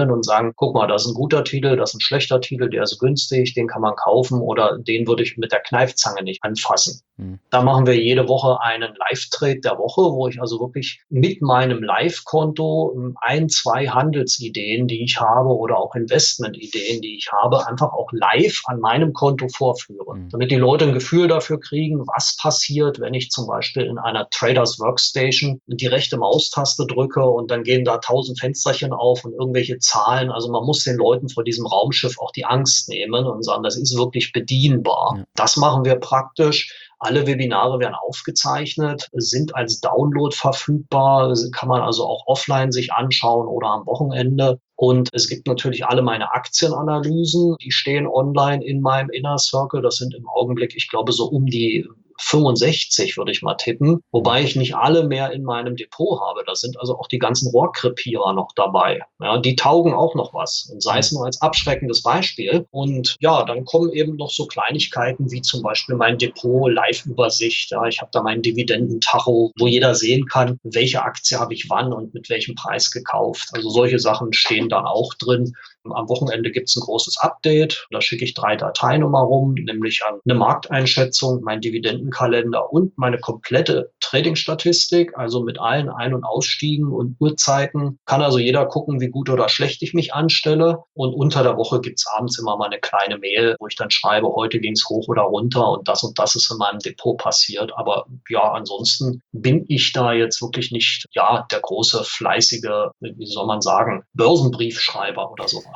präsentieren und sagen, guck mal, das ist ein guter Titel, das ist ein schlechter Titel, der ist günstig, den kann man kaufen oder den würde ich mit der Kneifzange nicht anfassen. Mhm. Da machen wir jede Woche einen Live-Trade der Woche, wo ich also wirklich mit meinem Live-Konto ein, zwei Handelsideen, die ich habe oder auch Investmentideen, die ich habe, einfach auch live an meinem Konto vorführe, Mhm. damit die Leute ein Gefühl dafür kriegen, was passiert, wenn ich zum Beispiel in einer Traders Workstation die rechte Maustaste drücke und dann gehen da tausend Fensterchen auf und irgendwelche Zahlen. Also man muss den Leuten vor diesem Raumschiff auch die Angst nehmen und sagen, das ist wirklich bedienbar. Ja. Das machen wir praktisch. Alle Webinare werden aufgezeichnet, sind als Download verfügbar, kann man also auch offline sich anschauen oder am Wochenende. Und es gibt natürlich alle meine Aktienanalysen, die stehen online in meinem Inner Circle. Das sind im Augenblick, ich glaube, so um die fünfundsechzig, würde ich mal tippen, wobei ich nicht alle mehr in meinem Depot habe. Da sind also auch die ganzen Rohrkrepierer noch dabei. Ja, die taugen auch noch was und sei es nur als abschreckendes Beispiel. Und ja, dann kommen eben noch so Kleinigkeiten wie zum Beispiel mein Depot Live-Übersicht. Ja, ich habe da meinen Dividendentacho, wo jeder sehen kann, welche Aktie habe ich wann und mit welchem Preis gekauft. Also solche Sachen stehen dann auch drin. Am Wochenende gibt es ein großes Update. Da schicke ich drei Dateien immer rum, nämlich an eine Markteinschätzung, mein Dividendenkalender und meine komplette Trading-Statistik, also mit allen Ein- und Ausstiegen und Uhrzeiten. Kann also jeder gucken, wie gut oder schlecht ich mich anstelle. Und unter der Woche gibt es abends immer mal eine kleine Mail, wo ich dann schreibe, heute ging es hoch oder runter und das und das ist in meinem Depot passiert. Aber ja, ansonsten bin ich da jetzt wirklich nicht, ja, der große, fleißige, wie soll man sagen, Börsenbriefschreiber oder sowas.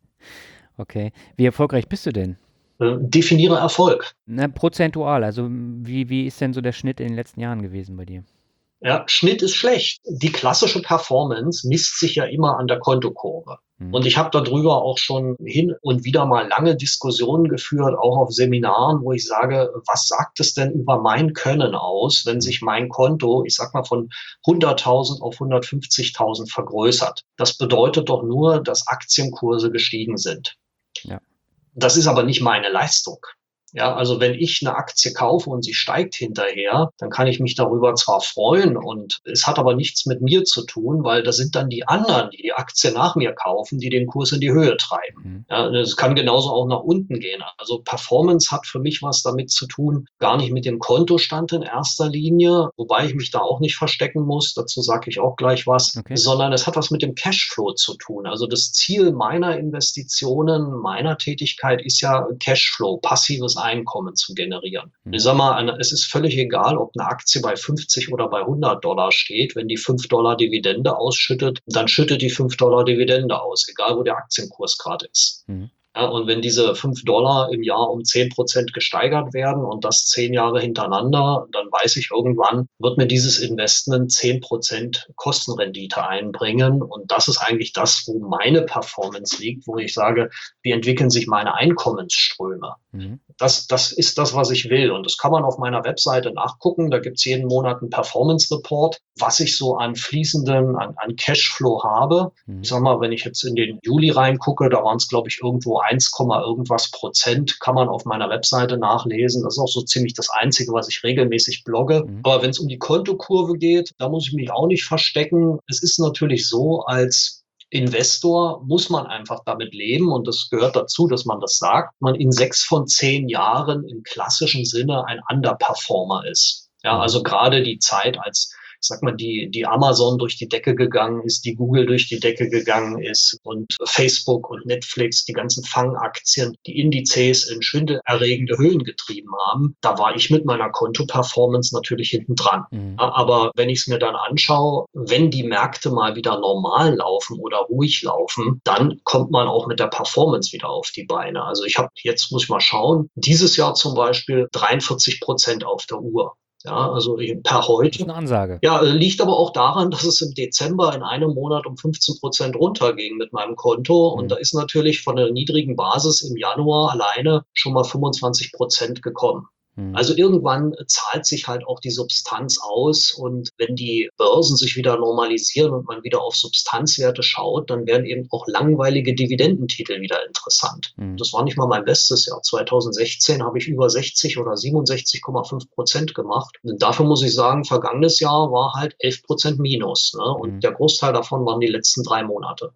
Okay. Wie erfolgreich bist du denn? Äh, definiere Erfolg. Na, prozentual, also wie, wie ist denn so der Schnitt in den letzten Jahren gewesen bei dir? Ja, Schnitt ist schlecht. Die klassische Performance misst sich ja immer an der Kontokurve. Mhm. Und ich habe darüber auch schon hin und wieder mal lange Diskussionen geführt, auch auf Seminaren, wo ich sage, was sagt es denn über mein Können aus, wenn sich mein Konto, ich sag mal, von hunderttausend auf hundertfünfzigtausend vergrößert? Das bedeutet doch nur, dass Aktienkurse gestiegen sind. Ja. Das ist aber nicht meine Leistung. Ja, also wenn ich eine Aktie kaufe und sie steigt hinterher, dann kann ich mich darüber zwar freuen und es hat aber nichts mit mir zu tun, weil das sind dann die anderen, die die Aktie nach mir kaufen, die den Kurs in die Höhe treiben. Mhm. Ja, es kann genauso auch nach unten gehen. Also Performance hat für mich was damit zu tun, gar nicht mit dem Kontostand in erster Linie, wobei ich mich da auch nicht verstecken muss, dazu sage ich auch gleich was, Okay. sondern es hat was mit dem Cashflow zu tun. Also das Ziel meiner Investitionen, meiner Tätigkeit ist ja Cashflow, passives Einkommen zu generieren. Mhm. Ich sag mal, es ist völlig egal, ob eine Aktie bei fünfzig oder bei hundert Dollar steht. Wenn die fünf Dollar Dividende ausschüttet, dann schüttet die fünf Dollar Dividende aus, egal wo der Aktienkurs gerade ist. Mhm. Ja, und wenn diese fünf Dollar im Jahr um zehn Prozent gesteigert werden und das zehn Jahre hintereinander, dann weiß ich, irgendwann wird mir dieses Investment zehn Prozent Kostenrendite einbringen. Und das ist eigentlich das, wo meine Performance liegt, wo ich sage, wie entwickeln sich meine Einkommensströme. Mhm. Das, das ist das, was ich will. Und das kann man auf meiner Webseite nachgucken. Da gibt es jeden Monat einen Performance-Report, was ich so an fließenden, an, an Cashflow habe. Mhm. Ich sag mal, wenn ich jetzt in den Juli reingucke, da waren es, glaube ich, irgendwo eins, irgendwas Prozent, kann man auf meiner Webseite nachlesen. Das ist auch so ziemlich das Einzige, was ich regelmäßig blogge. Mhm. Aber wenn es um die Kontokurve geht, da muss ich mich auch nicht verstecken. Es ist natürlich so, als Investor muss man einfach damit leben und das gehört dazu, dass man das sagt, man in sechs von zehn Jahren im klassischen Sinne ein Underperformer ist. Ja, also gerade die Zeit, als ich sag mal, die, die Amazon durch die Decke gegangen ist, die Google durch die Decke gegangen ist und Facebook und Netflix, die ganzen Fangaktien, die Indizes in schwindelerregende Höhen getrieben haben, da war ich mit meiner Konto-Performance natürlich hinten dran. Mhm. Aber wenn ich es mir dann anschaue, wenn die Märkte mal wieder normal laufen oder ruhig laufen, dann kommt man auch mit der Performance wieder auf die Beine. Also ich habe jetzt, muss ich mal schauen, dieses Jahr zum Beispiel dreiundvierzig Prozent auf der Uhr. Ja, also per heute. Das ist eine Ansage. Ja, liegt aber auch daran, dass es im Dezember in einem Monat um fünfzehn Prozent runterging mit meinem Konto. Und Mhm. da ist natürlich von der niedrigen Basis im Januar alleine schon mal fünfundzwanzig Prozent gekommen. Mhm. Also irgendwann zahlt sich halt auch die Substanz aus und wenn die Börsen sich wieder normalisieren und man wieder auf Substanzwerte schaut, dann werden eben auch langweilige Dividendentitel wieder interessant. Mhm. Das war nicht mal mein bestes Jahr. zweitausendsechzehn habe ich über sechzig oder siebenundsechzig Komma fünf Prozent gemacht. Und dafür muss ich sagen, vergangenes Jahr war halt elf Prozent minus. Ne? Und Mhm. der Großteil davon waren die letzten drei Monate.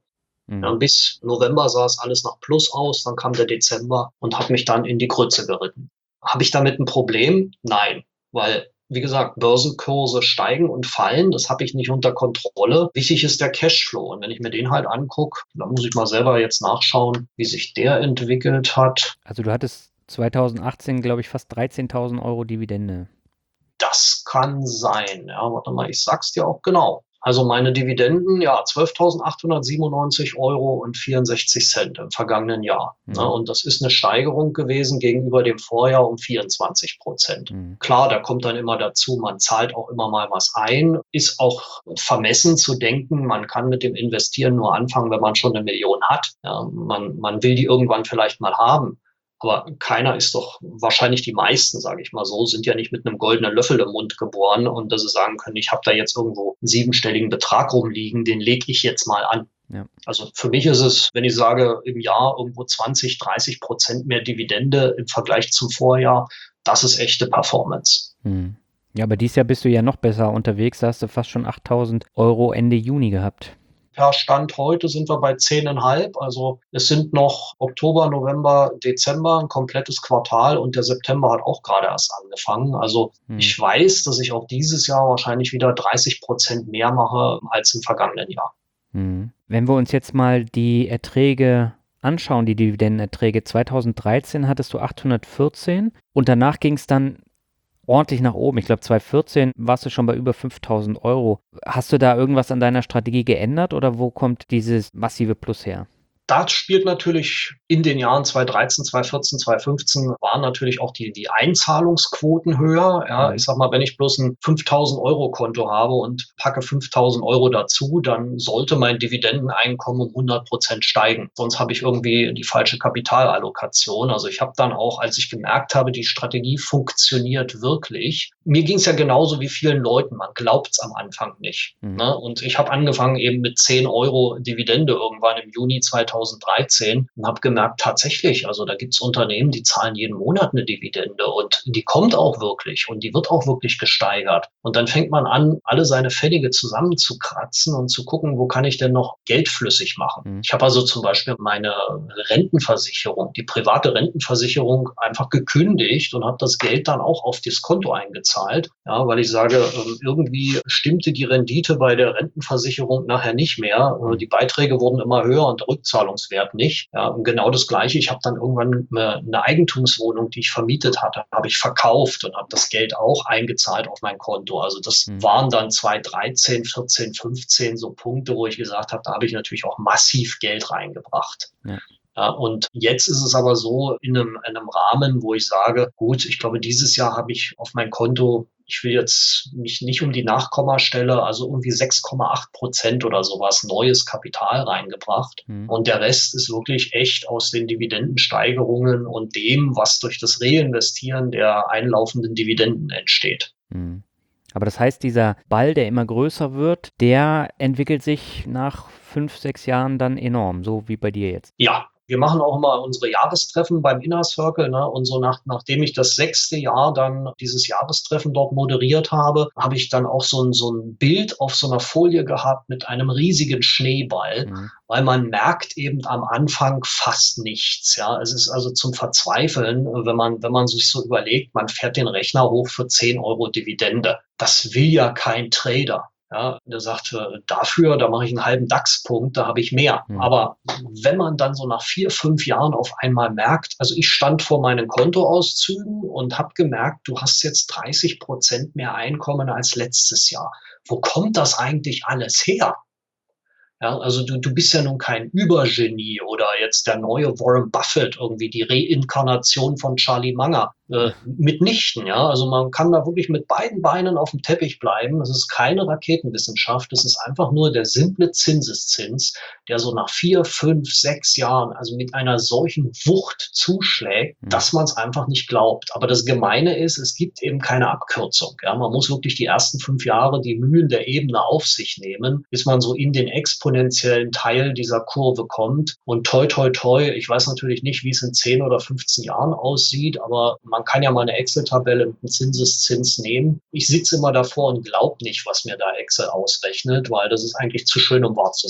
Ja, Mhm. bis November sah es alles nach Plus aus, dann kam der Dezember und hat mich dann in die Grütze geritten. Habe ich damit ein Problem? Nein, weil, wie gesagt, Börsenkurse steigen und fallen, das habe ich nicht unter Kontrolle. Wichtig ist der Cashflow und wenn ich mir den halt angucke, dann muss ich mal selber jetzt nachschauen, wie sich der entwickelt hat. Also du hattest zweitausendachtzehn, glaube ich, fast dreizehntausend Euro Dividende. Das kann sein. Ja, warte mal, ich sag's dir auch genau. Also meine Dividenden, ja, zwölftausendachthundertsiebenundneunzig Euro und vierundsechzig Cent im vergangenen Jahr. Ne? Mhm. Und das ist eine Steigerung gewesen gegenüber dem Vorjahr um vierundzwanzig Prozent. Mhm. Klar, da kommt dann immer dazu, man zahlt auch immer mal was ein. Ist auch vermessen zu denken, man kann mit dem Investieren nur anfangen, wenn man schon eine Million hat. Ja, man, man will die irgendwann vielleicht mal haben. Aber keiner ist doch, wahrscheinlich die meisten, sage ich mal so, sind ja nicht mit einem goldenen Löffel im Mund geboren und dass sie sagen können, ich habe da jetzt irgendwo einen siebenstelligen Betrag rumliegen, den lege ich jetzt mal an. Ja. Also für mich ist es, wenn ich sage, im Jahr irgendwo zwanzig, dreißig Prozent mehr Dividende im Vergleich zum Vorjahr, das ist echte Performance. Mhm. Ja, aber dieses Jahr bist du ja noch besser unterwegs. Da hast du fast schon achttausend Euro Ende Juni gehabt. Per Stand heute sind wir bei zehn Komma fünf. Also es sind noch Oktober, November, Dezember, ein komplettes Quartal und der September hat auch gerade erst angefangen. Also Mhm. ich weiß, dass ich auch dieses Jahr wahrscheinlich wieder dreißig Prozent mehr mache als im vergangenen Jahr. Mhm. Wenn wir uns jetzt mal die Erträge anschauen, die Dividendenerträge, zweitausenddreizehn hattest du achthundertvierzehn und danach ging es dann ordentlich nach oben. Ich glaube, zweitausendvierzehn warst du schon bei über fünftausend Euro. Hast du da irgendwas an deiner Strategie geändert oder wo kommt dieses massive Plus her? Da spielt natürlich in den Jahren zweitausenddreizehn, zweitausendvierzehn, zweitausendfünfzehn waren natürlich auch die, die Einzahlungsquoten höher. Ja, Mhm. ich sag mal, wenn ich bloß ein fünftausend Euro Konto habe und packe fünftausend Euro dazu, dann sollte mein Dividendeneinkommen um hundert Prozent steigen. Sonst habe ich irgendwie die falsche Kapitalallokation. Also ich habe dann auch, als ich gemerkt habe, die Strategie funktioniert wirklich. Mir ging es ja genauso wie vielen Leuten. Man glaubt es am Anfang nicht. Mhm. Ne? Und ich habe angefangen eben mit zehn Euro Dividende irgendwann im Juni zweitausenddreizehn und habe gemerkt, tatsächlich, also da gibt's Unternehmen, die zahlen jeden Monat eine Dividende und die kommt auch wirklich und die wird auch wirklich gesteigert. Und dann fängt man an, alle seine Pfennige zusammenzukratzen und zu gucken, wo kann ich denn noch Geld flüssig machen. Mhm. Ich habe also zum Beispiel meine Rentenversicherung, die private Rentenversicherung einfach gekündigt und habe das Geld dann auch auf das Konto eingezahlt, ja, weil ich sage, irgendwie stimmte die Rendite bei der Rentenversicherung nachher nicht mehr. Die Beiträge wurden immer höher und der Rückzahlungswert nicht. Ja, und genau das Gleiche. Ich habe dann irgendwann eine Eigentumswohnung, die ich vermietet hatte, habe ich verkauft und habe das Geld auch eingezahlt auf mein Konto. Also das mhm. waren dann zweitausenddreizehn, vierzehn, fünfzehn so Punkte, wo ich gesagt habe, da habe ich natürlich auch massiv Geld reingebracht. Ja. Ja, und jetzt ist es aber so in einem, in einem Rahmen, wo ich sage, gut, ich glaube, dieses Jahr habe ich auf mein Konto, ich will jetzt mich nicht um die Nachkommastelle, also irgendwie sechs Komma acht Prozent oder sowas neues Kapital reingebracht. Mhm. Und der Rest ist wirklich echt aus den Dividendensteigerungen und dem, was durch das Reinvestieren der einlaufenden Dividenden entsteht. Mhm. Aber das heißt, dieser Ball, der immer größer wird, der entwickelt sich nach fünf, sechs Jahren dann enorm, so wie bei dir jetzt. Ja. Wir machen auch immer unsere Jahrestreffen beim Inner Circle, ne? Und so nach, nachdem ich das sechste Jahr dann dieses Jahrestreffen dort moderiert habe, habe ich dann auch so ein, so ein Bild auf so einer Folie gehabt mit einem riesigen Schneeball, mhm. weil man merkt eben am Anfang fast nichts. Ja, es ist also zum Verzweifeln, wenn man, wenn man sich so überlegt, man fährt den Rechner hoch für zehn Euro Dividende. Das will ja kein Trader. Ja, der sagt, dafür, da mache ich einen halben DAX-Punkt, da habe ich mehr. Mhm. Aber wenn man dann so nach vier, fünf Jahren auf einmal merkt, also ich stand vor meinen Kontoauszügen und habe gemerkt, du hast jetzt dreißig Prozent mehr Einkommen als letztes Jahr. Wo kommt das eigentlich alles her? Ja, also du, du bist ja nun kein Übergenie oder jetzt der neue Warren Buffett, irgendwie die Reinkarnation von Charlie Munger. Äh, mitnichten, ja. Also man kann da wirklich mit beiden Beinen auf dem Teppich bleiben. Das ist keine Raketenwissenschaft. Das ist einfach nur der simple Zinseszins, der so nach vier, fünf, sechs Jahren, also mit einer solchen Wucht zuschlägt, mhm. dass man es einfach nicht glaubt. Aber das Gemeine ist, es gibt eben keine Abkürzung. Ja. Man muss wirklich die ersten fünf Jahre die Mühen der Ebene auf sich nehmen, bis man so in den exponentiellen Teil dieser Kurve kommt. Und toi, toi, toi, ich weiß natürlich nicht, wie es in zehn oder fünfzehn Jahren aussieht, aber man kann ja mal eine Excel-Tabelle mit einem Zinseszins nehmen. Ich sitze immer davor und glaube nicht, was mir da Excel ausrechnet, weil das ist eigentlich zu schön, um wahr zu sein.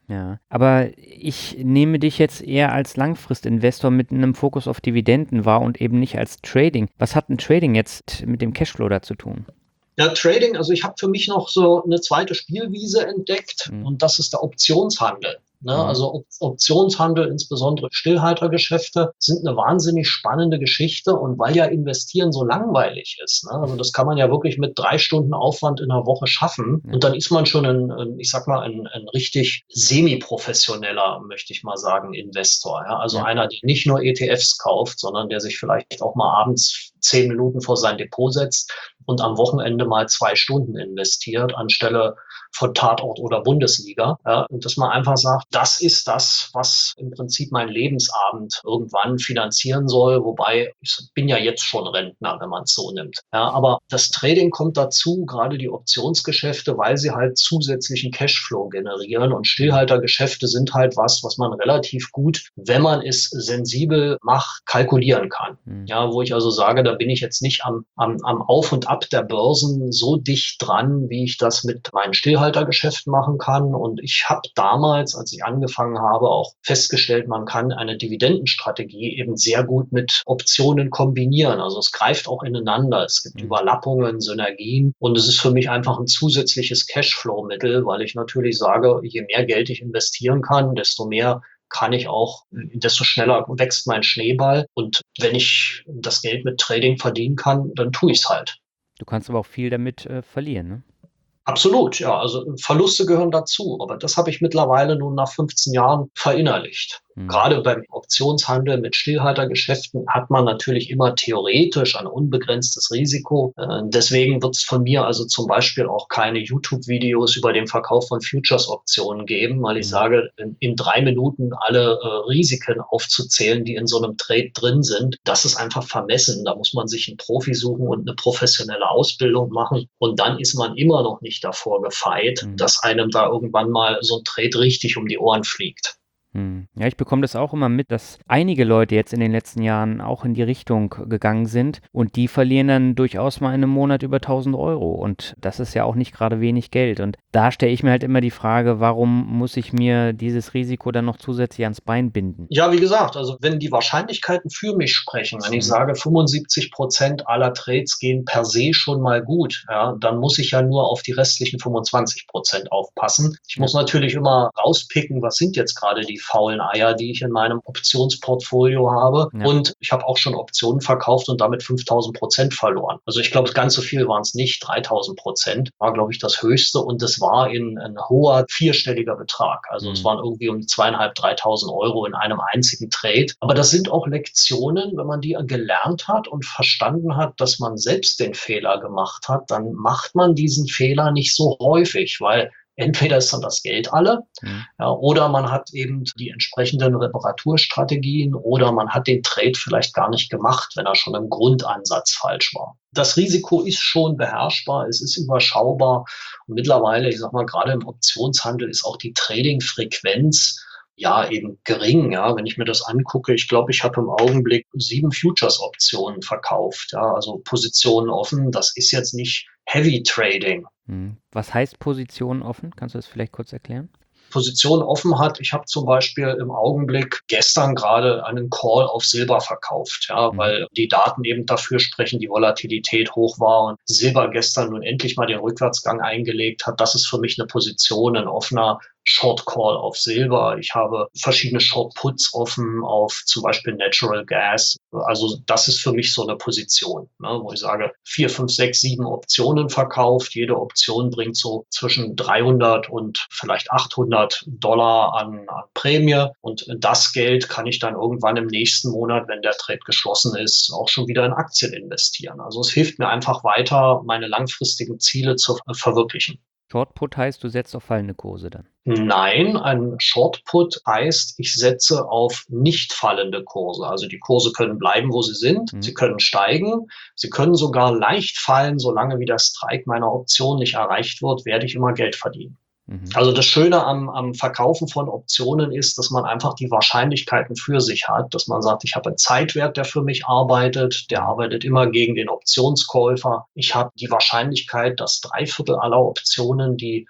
Ja, aber ich nehme dich jetzt eher als Langfristinvestor mit einem Fokus auf Dividenden wahr und eben nicht als Trading. Was hat 'n Trading jetzt mit dem Cashflow da zu tun? Ja, Trading, also ich habe für mich noch so eine zweite Spielwiese entdeckt Mhm. und das ist der Optionshandel, ne? Mhm. Also Op Optionshandel, insbesondere Stillhaltergeschäfte, sind eine wahnsinnig spannende Geschichte und weil ja Investieren so langweilig ist, ne? Also das kann man ja wirklich mit drei Stunden Aufwand in der Woche schaffen Ja. und dann ist man schon ein 'n, ich sag mal, ein 'n richtig semiprofessioneller, möchte ich mal sagen, Investor, ja? Also Ja. einer, der nicht nur E T Fs kauft, sondern der sich vielleicht auch mal abends zehn Minuten vor sein Depot setzt und am Wochenende mal zwei Stunden investiert anstelle von Tatort oder Bundesliga. Ja, und dass man einfach sagt, das ist das, was im Prinzip mein Lebensabend irgendwann finanzieren soll. Wobei ich bin ja jetzt schon Rentner, wenn man es so nimmt. Ja, aber das Trading kommt dazu, gerade die Optionsgeschäfte, weil sie halt zusätzlichen Cashflow generieren. Und Stillhaltergeschäfte sind halt was, was man relativ gut, wenn man es sensibel macht, kalkulieren kann. Mhm. Ja, wo ich also sage, da bin ich jetzt nicht am, am, am Auf und Ab der Börsen so dicht dran, wie ich das mit meinen Stillhaltergeschäften machen kann. Und ich habe damals, als ich angefangen habe, auch festgestellt, man kann eine Dividendenstrategie eben sehr gut mit Optionen kombinieren. Also es greift auch ineinander. Es gibt Mhm. Überlappungen, Synergien und es ist für mich einfach ein zusätzliches Cashflow-Mittel, weil ich natürlich sage, je mehr Geld ich investieren kann, desto mehr kann ich auch, desto schneller wächst mein Schneeball. Und wenn ich das Geld mit Trading verdienen kann, dann tue ich es halt. Du kannst aber auch viel damit, äh, verlieren, ne? Absolut, ja. Also Verluste gehören dazu. Aber das habe ich mittlerweile nun nach fünfzehn Jahren verinnerlicht. Mhm. Gerade beim Optionshandel mit Stillhaltergeschäften hat man natürlich immer theoretisch ein unbegrenztes Risiko. Äh, deswegen wird es von mir also zum Beispiel auch keine YouTube-Videos über den Verkauf von Futures-Optionen geben, weil ich Mhm. sage, in, in drei Minuten alle äh, Risiken aufzuzählen, die in so einem Trade drin sind, das ist einfach vermessen. Da muss man sich einen Profi suchen und eine professionelle Ausbildung machen. Und dann ist man immer noch nicht davor gefeit, Mhm. dass einem da irgendwann mal so ein Trade richtig um die Ohren fliegt. Mhm. Ja, ich bekomme das auch immer mit, dass einige Leute jetzt in den letzten Jahren auch in die Richtung gegangen sind und die verlieren dann durchaus mal in einem Monat über tausend Euro und das ist ja auch nicht gerade wenig Geld und da stelle ich mir halt immer die Frage, warum muss ich mir dieses Risiko dann noch zusätzlich ans Bein binden? Ja, wie gesagt, also wenn die Wahrscheinlichkeiten für mich sprechen, wenn ich Mhm. sage, fünfundsiebzig Prozent aller Trades gehen per se schon mal gut, ja, dann muss ich ja nur auf die restlichen fünfundzwanzig Prozent aufpassen. Ich Ja. muss natürlich immer rauspicken, was sind jetzt gerade die faulen Eier, die ich in meinem Optionsportfolio habe. Ja. Und ich habe auch schon Optionen verkauft und damit fünftausend Prozent verloren. Also ich glaube, ganz so viel waren es nicht. dreitausend Prozent war, glaube ich, das höchste und es war in ein hoher vierstelliger Betrag. Also Mhm. es waren irgendwie um die zweieinhalb, dreitausend Euro in einem einzigen Trade. Aber das sind auch Lektionen, wenn man die gelernt hat und verstanden hat, dass man selbst den Fehler gemacht hat, dann macht man diesen Fehler nicht so häufig, weil entweder ist dann das Geld alle, Mhm. ja, oder man hat eben die entsprechenden Reparaturstrategien oder man hat den Trade vielleicht gar nicht gemacht, wenn er schon im Grundansatz falsch war. Das Risiko ist schon beherrschbar, es ist überschaubar und mittlerweile, ich sag mal, gerade im Optionshandel ist auch die Trading-Frequenz ja eben gering. Ja, wenn ich mir das angucke, ich glaube, ich habe im Augenblick sieben Futures-Optionen verkauft. Ja, also Positionen offen. Das ist jetzt nicht Heavy Trading. Mhm. Was heißt Position offen? Kannst du das vielleicht kurz erklären? Position offen hat. Ich habe zum Beispiel im Augenblick gestern gerade einen Call auf Silber verkauft, ja, Mhm. weil die Daten eben dafür sprechen, die Volatilität hoch war und Silber gestern nun endlich mal den Rückwärtsgang eingelegt hat. Das ist für mich eine Position, ein offener Short Call auf Silber. Ich habe verschiedene Short Puts offen auf zum Beispiel Natural Gas. Also das ist für mich so eine Position, ne, wo ich sage, vier, fünf, sechs, sieben Optionen verkauft. Jede Option bringt so zwischen dreihundert und vielleicht achthundert Dollar an, an Prämie. Und das Geld kann ich dann irgendwann im nächsten Monat, wenn der Trade geschlossen ist, auch schon wieder in Aktien investieren. Also es hilft mir einfach weiter, meine langfristigen Ziele zu verwirklichen. Short Put heißt, du setzt auf fallende Kurse dann. Nein, ein Short Put heißt, ich setze auf nicht fallende Kurse. Also die Kurse können bleiben, wo sie sind. Mhm. Sie können steigen. Sie können sogar leicht fallen. Solange wie der Strike meiner Option nicht erreicht wird, werde ich immer Geld verdienen. Mhm. Also das Schöne am, am Verkaufen von Optionen ist, dass man einfach die Wahrscheinlichkeiten für sich hat, dass man sagt, ich habe einen Zeitwert, der für mich arbeitet, der arbeitet immer gegen den Optionskäufer. Ich habe die Wahrscheinlichkeit, dass drei Viertel aller Optionen, die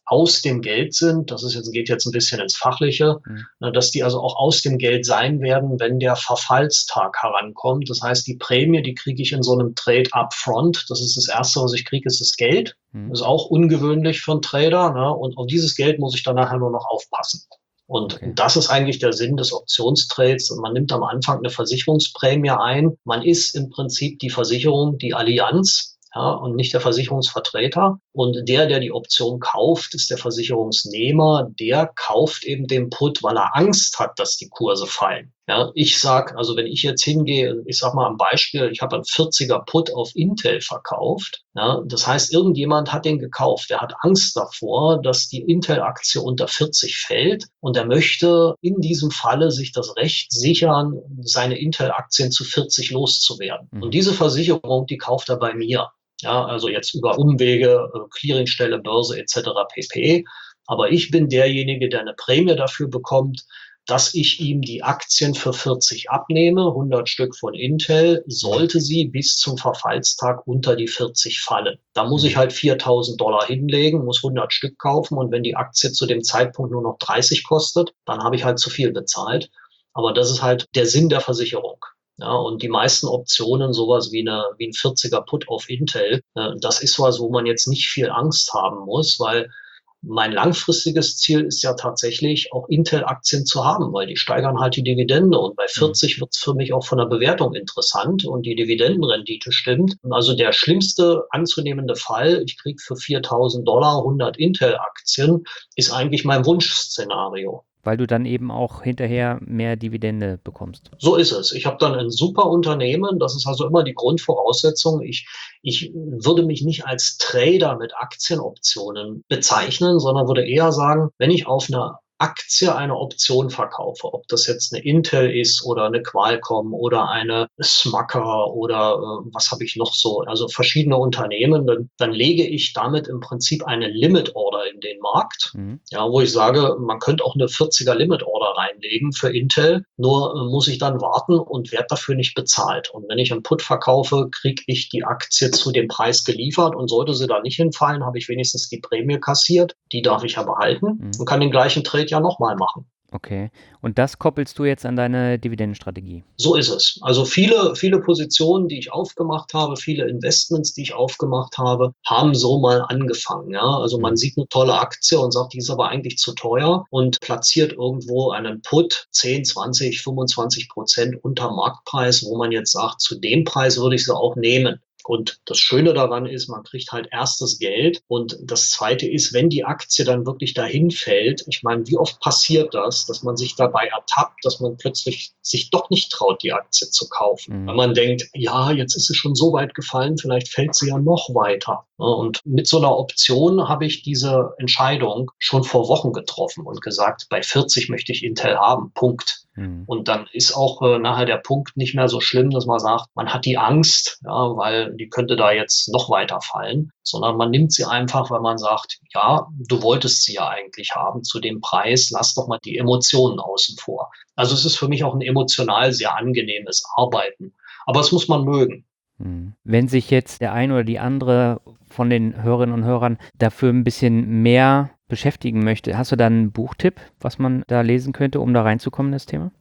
aus dem Geld sind. Das ist jetzt, geht jetzt ein bisschen ins Fachliche, Mhm. ne, dass die also auch aus dem Geld sein werden, wenn der Verfallstag herankommt. Das heißt, die Prämie, die kriege ich in so einem Trade upfront. Das ist das Erste, was ich kriege, ist das Geld. Mhm. Das ist auch ungewöhnlich für einen Trader, ne? Und auf dieses Geld muss ich dann nachher nur noch aufpassen. Und Okay. das ist eigentlich der Sinn des Optionstrades. Man nimmt am Anfang eine Versicherungsprämie ein. Man ist im Prinzip die Versicherung, die Allianz, ja, und nicht der Versicherungsvertreter. Und der, der die Option kauft, ist der Versicherungsnehmer. Der kauft eben den Put, weil er Angst hat, dass die Kurse fallen. Ja, ich sag, also wenn ich jetzt hingehe, ich sag mal am Beispiel, ich habe einen vierziger Put auf Intel verkauft. Ja, das heißt, irgendjemand hat den gekauft. Der hat Angst davor, dass die Intel-Aktie unter vierzig fällt und er möchte in diesem Falle sich das Recht sichern, seine Intel-Aktien zu vierzig loszuwerden. Mhm. Und diese Versicherung, die kauft er bei mir. Ja, also jetzt über Umwege, Clearingstelle, Börse et cetera pp. Aber ich bin derjenige, der eine Prämie dafür bekommt, dass ich ihm die Aktien für vierzig abnehme, hundert Stück von Intel, sollte sie bis zum Verfallstag unter die vierzig fallen. Da muss ich halt viertausend Dollar hinlegen, muss hundert Stück kaufen und wenn die Aktie zu dem Zeitpunkt nur noch dreißig kostet, dann habe ich halt zu viel bezahlt. Aber das ist halt der Sinn der Versicherung. Ja, und die meisten Optionen, sowas wie, eine, wie ein vierziger Put auf Intel, äh, das ist was, wo man jetzt nicht viel Angst haben muss, weil mein langfristiges Ziel ist ja tatsächlich auch Intel-Aktien zu haben, weil die steigern halt die Dividende und bei vierzig wird es für mich auch von der Bewertung interessant und die Dividendenrendite stimmt. Also der schlimmste anzunehmende Fall, ich kriege für viertausend Dollar hundert Intel-Aktien, ist eigentlich mein Wunschszenario. Weil du dann eben auch hinterher mehr Dividende bekommst. So ist es. Ich habe dann ein super Unternehmen. Das ist also immer die Grundvoraussetzung. Ich, ich würde mich nicht als Trader mit Aktienoptionen bezeichnen, sondern würde eher sagen, wenn ich auf einer Aktie eine Option verkaufe, ob das jetzt eine Intel ist oder eine Qualcomm oder eine Smucker oder äh, was habe ich noch so, also verschiedene Unternehmen, dann, dann lege ich damit im Prinzip eine Limit Order in den Markt, Mhm. ja, wo ich sage, man könnte auch eine vierziger Limit Order reinlegen für Intel, nur äh, muss ich dann warten und werde dafür nicht bezahlt. Und wenn ich einen Put verkaufe, kriege ich die Aktie zu dem Preis geliefert und sollte sie da nicht hinfallen, habe ich wenigstens die Prämie kassiert, die darf ich ja behalten Mhm. und kann den gleichen Trade ja nochmal machen. Okay. Und das koppelst du jetzt an deine Dividendenstrategie? So ist es. Also viele, viele Positionen, die ich aufgemacht habe, viele Investments, die ich aufgemacht habe, haben so mal angefangen. Ja? Also man Mhm. sieht eine tolle Aktie und sagt, die ist aber eigentlich zu teuer und platziert irgendwo einen Put zehn, zwanzig, fünfundzwanzig Prozent unter Marktpreis, wo man jetzt sagt, zu dem Preis würde ich sie auch nehmen. Und das Schöne daran ist, man kriegt halt erst das Geld. Und das Zweite ist, wenn die Aktie dann wirklich dahin fällt, ich meine, wie oft passiert das, dass man sich dabei ertappt, dass man plötzlich sich doch nicht traut, die Aktie zu kaufen. Mhm. Weil man denkt, ja, jetzt ist sie schon so weit gefallen, vielleicht fällt sie ja noch weiter. Und mit so einer Option habe ich diese Entscheidung schon vor Wochen getroffen und gesagt, bei vierzig möchte ich Intel haben, Punkt. Mhm. Und dann ist auch äh, nachher der Punkt nicht mehr so schlimm, dass man sagt, man hat die Angst, ja, weil die könnte da jetzt noch weiter fallen, sondern man nimmt sie einfach, weil man sagt, ja, du wolltest sie ja eigentlich haben zu dem Preis, lass doch mal die Emotionen außen vor. Also es ist für mich auch ein emotional sehr angenehmes Arbeiten. Aber es muss man mögen. Mhm. Wenn sich jetzt der eine oder die andere von den Hörerinnen und Hörern dafür ein bisschen mehr beschäftigen möchte, hast du da einen Buchtipp, was man da lesen könnte, um da reinzukommen in das Thema?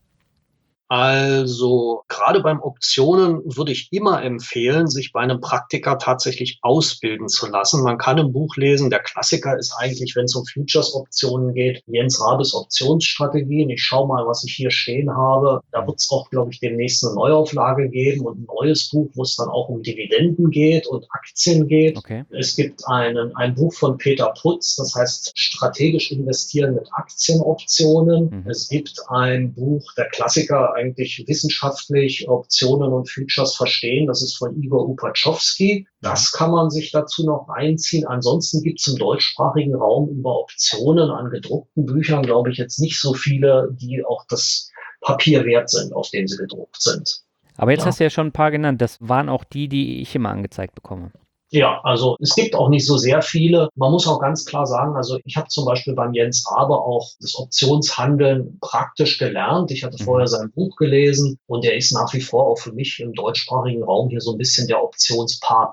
Also gerade beim Optionen würde ich immer empfehlen, sich bei einem Praktiker tatsächlich ausbilden zu lassen. Man kann ein Buch lesen. Der Klassiker ist eigentlich, wenn es um Futures-Optionen geht, Jens Rabes Optionsstrategien. Ich schaue mal, was ich hier stehen habe. Da wird es auch, glaube ich, demnächst eine Neuauflage geben und ein neues Buch, wo es dann auch um Dividenden geht und Aktien geht. Okay. Es gibt einen, ein Buch von Peter Putz, das heißt strategisch investieren mit Aktienoptionen. Mhm. Es gibt ein Buch, der Klassiker, eigentlich wissenschaftlich Optionen und Futures verstehen. Das ist von Igor Upachowski. Das kann man sich dazu noch reinziehen. Ansonsten gibt es im deutschsprachigen Raum über Optionen an gedruckten Büchern, glaube ich, jetzt nicht so viele, die auch das Papier wert sind, auf dem sie gedruckt sind. Aber jetzt Ja. hast du ja schon ein paar genannt. Das waren auch die, die ich immer angezeigt bekomme. Ja, also es gibt auch nicht so sehr viele. Man muss auch ganz klar sagen, also ich habe zum Beispiel beim Jens Rabe auch das Optionshandeln praktisch gelernt. Ich hatte Mhm. vorher sein Buch gelesen und er ist nach wie vor auch für mich im deutschsprachigen Raum hier so ein bisschen der Optionspapst.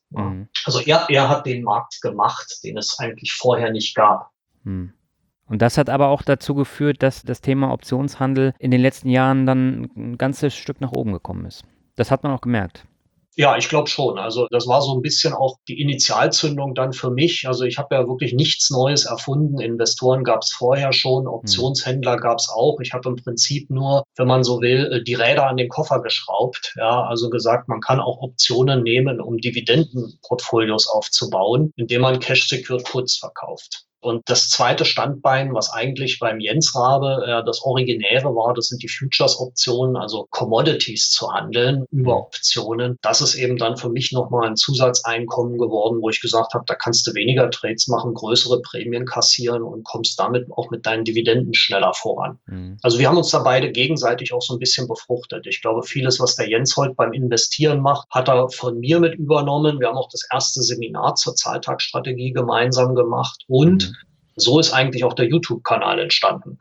Ja. Mhm. Also er, er hat den Markt gemacht, den es eigentlich vorher nicht gab. Mhm. Und das hat aber auch dazu geführt, dass das Thema Optionshandel in den letzten Jahren dann ein ganzes Stück nach oben gekommen ist. Das hat man auch gemerkt. Ja, ich glaube schon. Also das war so ein bisschen auch die Initialzündung dann für mich. Also ich habe ja wirklich nichts Neues erfunden. Investoren gab es vorher schon, Mhm. Optionshändler gab es auch. Ich habe im Prinzip nur, wenn man so will, äh, die Räder an den Koffer geschraubt. Ja, also gesagt, man kann auch Optionen nehmen, um Dividendenportfolios aufzubauen, indem man Cash-Secured Puts verkauft. Und das zweite Standbein, was eigentlich beim Jens Rabe äh, das Originäre war, das sind die Futures-Optionen, also Commodities zu handeln über Mhm. Optionen. Das ist eben dann für mich nochmal ein Zusatzeinkommen geworden, wo ich gesagt habe, da kannst du weniger Trades machen, größere Prämien kassieren und kommst damit auch mit deinen Dividenden schneller voran. Mhm. Also wir haben uns da beide gegenseitig auch so ein bisschen befruchtet. Ich glaube, vieles, was der Jens heute beim Investieren macht, hat er von mir mit übernommen. Wir haben auch das erste Seminar zur Zahltagsstrategie gemeinsam gemacht und Mhm. so ist eigentlich auch der YouTube-Kanal entstanden.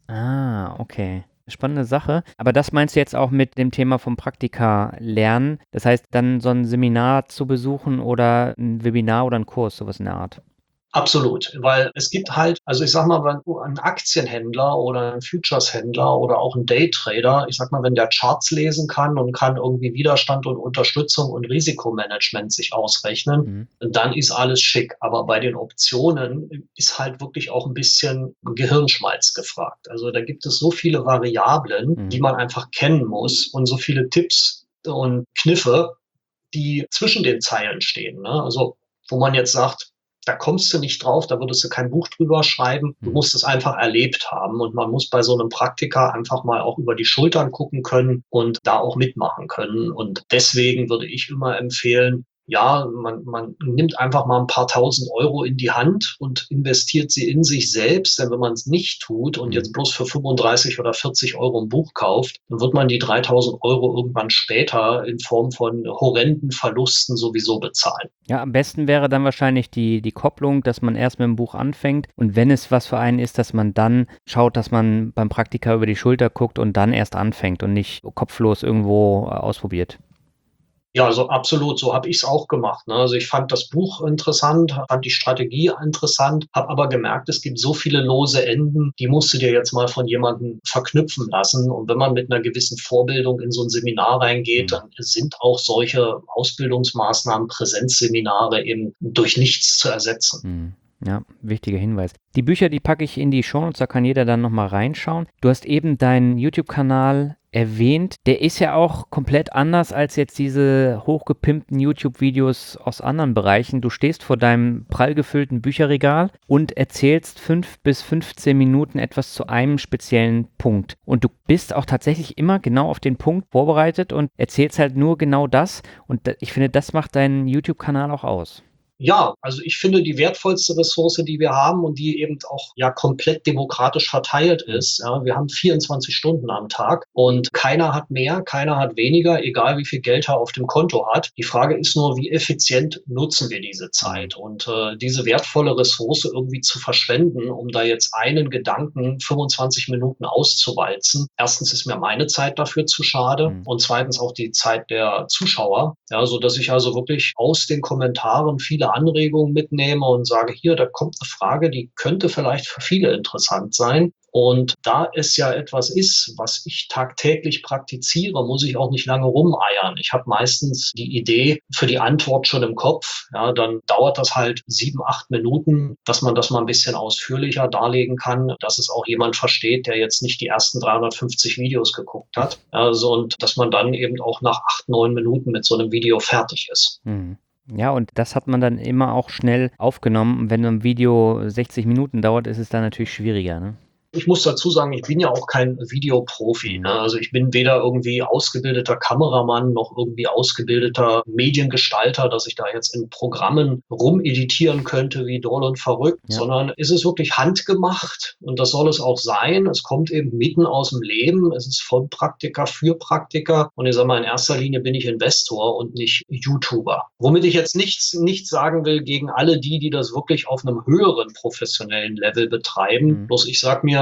Ah, okay. Spannende Sache. Aber das meinst du jetzt auch mit dem Thema vom Praktika lernen? Das heißt, dann so ein Seminar zu besuchen oder ein Webinar oder ein Kurs, sowas in der Art? Absolut, weil es gibt halt, also ich sag mal, wenn du ein Aktienhändler oder ein Futures-Händler oder auch ein Daytrader, ich sag mal, wenn der Charts lesen kann und kann irgendwie Widerstand und Unterstützung und Risikomanagement sich ausrechnen, Mhm. dann ist alles schick. Aber bei den Optionen ist halt wirklich auch ein bisschen Gehirnschmalz gefragt. Also da gibt es so viele Variablen, Mhm. die man einfach kennen muss und so viele Tipps und Kniffe, die zwischen den Zeilen stehen, ne? Also wo man jetzt sagt, da kommst du nicht drauf, da würdest du kein Buch drüber schreiben. Du Mhm. musst es einfach erlebt haben. Und man muss bei so einem Praktika einfach mal auch über die Schultern gucken können und da auch mitmachen können. Und deswegen würde ich immer empfehlen, ja, man, man nimmt einfach mal ein paar tausend Euro in die Hand und investiert sie in sich selbst. Denn wenn man es nicht tut und jetzt Mhm. bloß für fünfunddreißig oder vierzig Euro ein Buch kauft, dann wird man die dreitausend Euro irgendwann später in Form von horrenden Verlusten sowieso bezahlen. Ja, am besten wäre dann wahrscheinlich die, die Kopplung, dass man erst mit dem Buch anfängt und wenn es was für einen ist, dass man dann schaut, dass man beim Praktika über die Schulter guckt und dann erst anfängt und nicht kopflos irgendwo äh, ausprobiert. Ja, also absolut, so habe ich es auch gemacht, ne? Also, ich fand das Buch interessant, fand die Strategie interessant, habe aber gemerkt, es gibt so viele lose Enden, die musst du dir jetzt mal von jemandem verknüpfen lassen. Und wenn man mit einer gewissen Vorbildung in so ein Seminar reingeht, Mhm. dann sind auch solche Ausbildungsmaßnahmen, Präsenzseminare eben durch nichts zu ersetzen. Mhm. Ja, wichtiger Hinweis. Die Bücher, die packe ich in die Shownotes, da kann jeder dann nochmal reinschauen. Du hast eben deinen YouTube-Kanal erwähnt. Der ist ja auch komplett anders als jetzt diese hochgepimpten YouTube-Videos aus anderen Bereichen. Du stehst vor deinem prall gefüllten Bücherregal und erzählst fünf bis fünfzehn Minuten etwas zu einem speziellen Punkt. Und du bist auch tatsächlich immer genau auf den Punkt vorbereitet und erzählst halt nur genau das. Und da- ich finde, das macht deinen YouTube-Kanal auch aus. Ja, also ich finde, die wertvollste Ressource, die wir haben und die eben auch ja komplett demokratisch verteilt Mhm. ist. Ja, wir haben vierundzwanzig Stunden am Tag und keiner hat mehr, keiner hat weniger, egal wie viel Geld er auf dem Konto hat. Die Frage ist nur, wie effizient nutzen wir diese Mhm. Zeit? Und äh, diese wertvolle Ressource irgendwie zu verschwenden, um da jetzt einen Gedanken fünfundzwanzig Minuten auszuwalzen. Erstens ist mir meine Zeit dafür zu schade Mhm. und zweitens auch die Zeit der Zuschauer, ja, so dass ich also wirklich aus den Kommentaren viele Anregungen mitnehme und sage, hier, da kommt eine Frage, die könnte vielleicht für viele interessant sein. Und da es ja etwas ist, was ich tagtäglich praktiziere, muss ich auch nicht lange rumeiern. Ich habe meistens die Idee für die Antwort schon im Kopf. Ja, dann dauert das halt sieben, acht Minuten, dass man das mal ein bisschen ausführlicher darlegen kann, dass es auch jemand versteht, der jetzt nicht die ersten dreihundertfünfzig Videos geguckt hat. Also, und dass man dann eben auch nach acht, neun Minuten mit so einem Video fertig ist. Mhm. Ja, und das hat man dann immer auch schnell aufgenommen. Und wenn so ein Video sechzig Minuten dauert, ist es dann natürlich schwieriger, ne? Ich muss dazu sagen, ich bin ja auch kein Videoprofi, Mhm. ne? Also ich bin weder irgendwie ausgebildeter Kameramann noch irgendwie ausgebildeter Mediengestalter, dass ich da jetzt in Programmen rumeditieren könnte wie doll und verrückt, Ja. sondern es ist wirklich handgemacht und das soll es auch sein. Es kommt eben mitten aus dem Leben. Es ist von Praktiker für Praktiker und ich sage mal, in erster Linie bin ich Investor und nicht YouTuber. Womit ich jetzt nichts, nichts sagen will gegen alle die, die das wirklich auf einem höheren professionellen Level betreiben. Mhm. Bloß ich sage mir,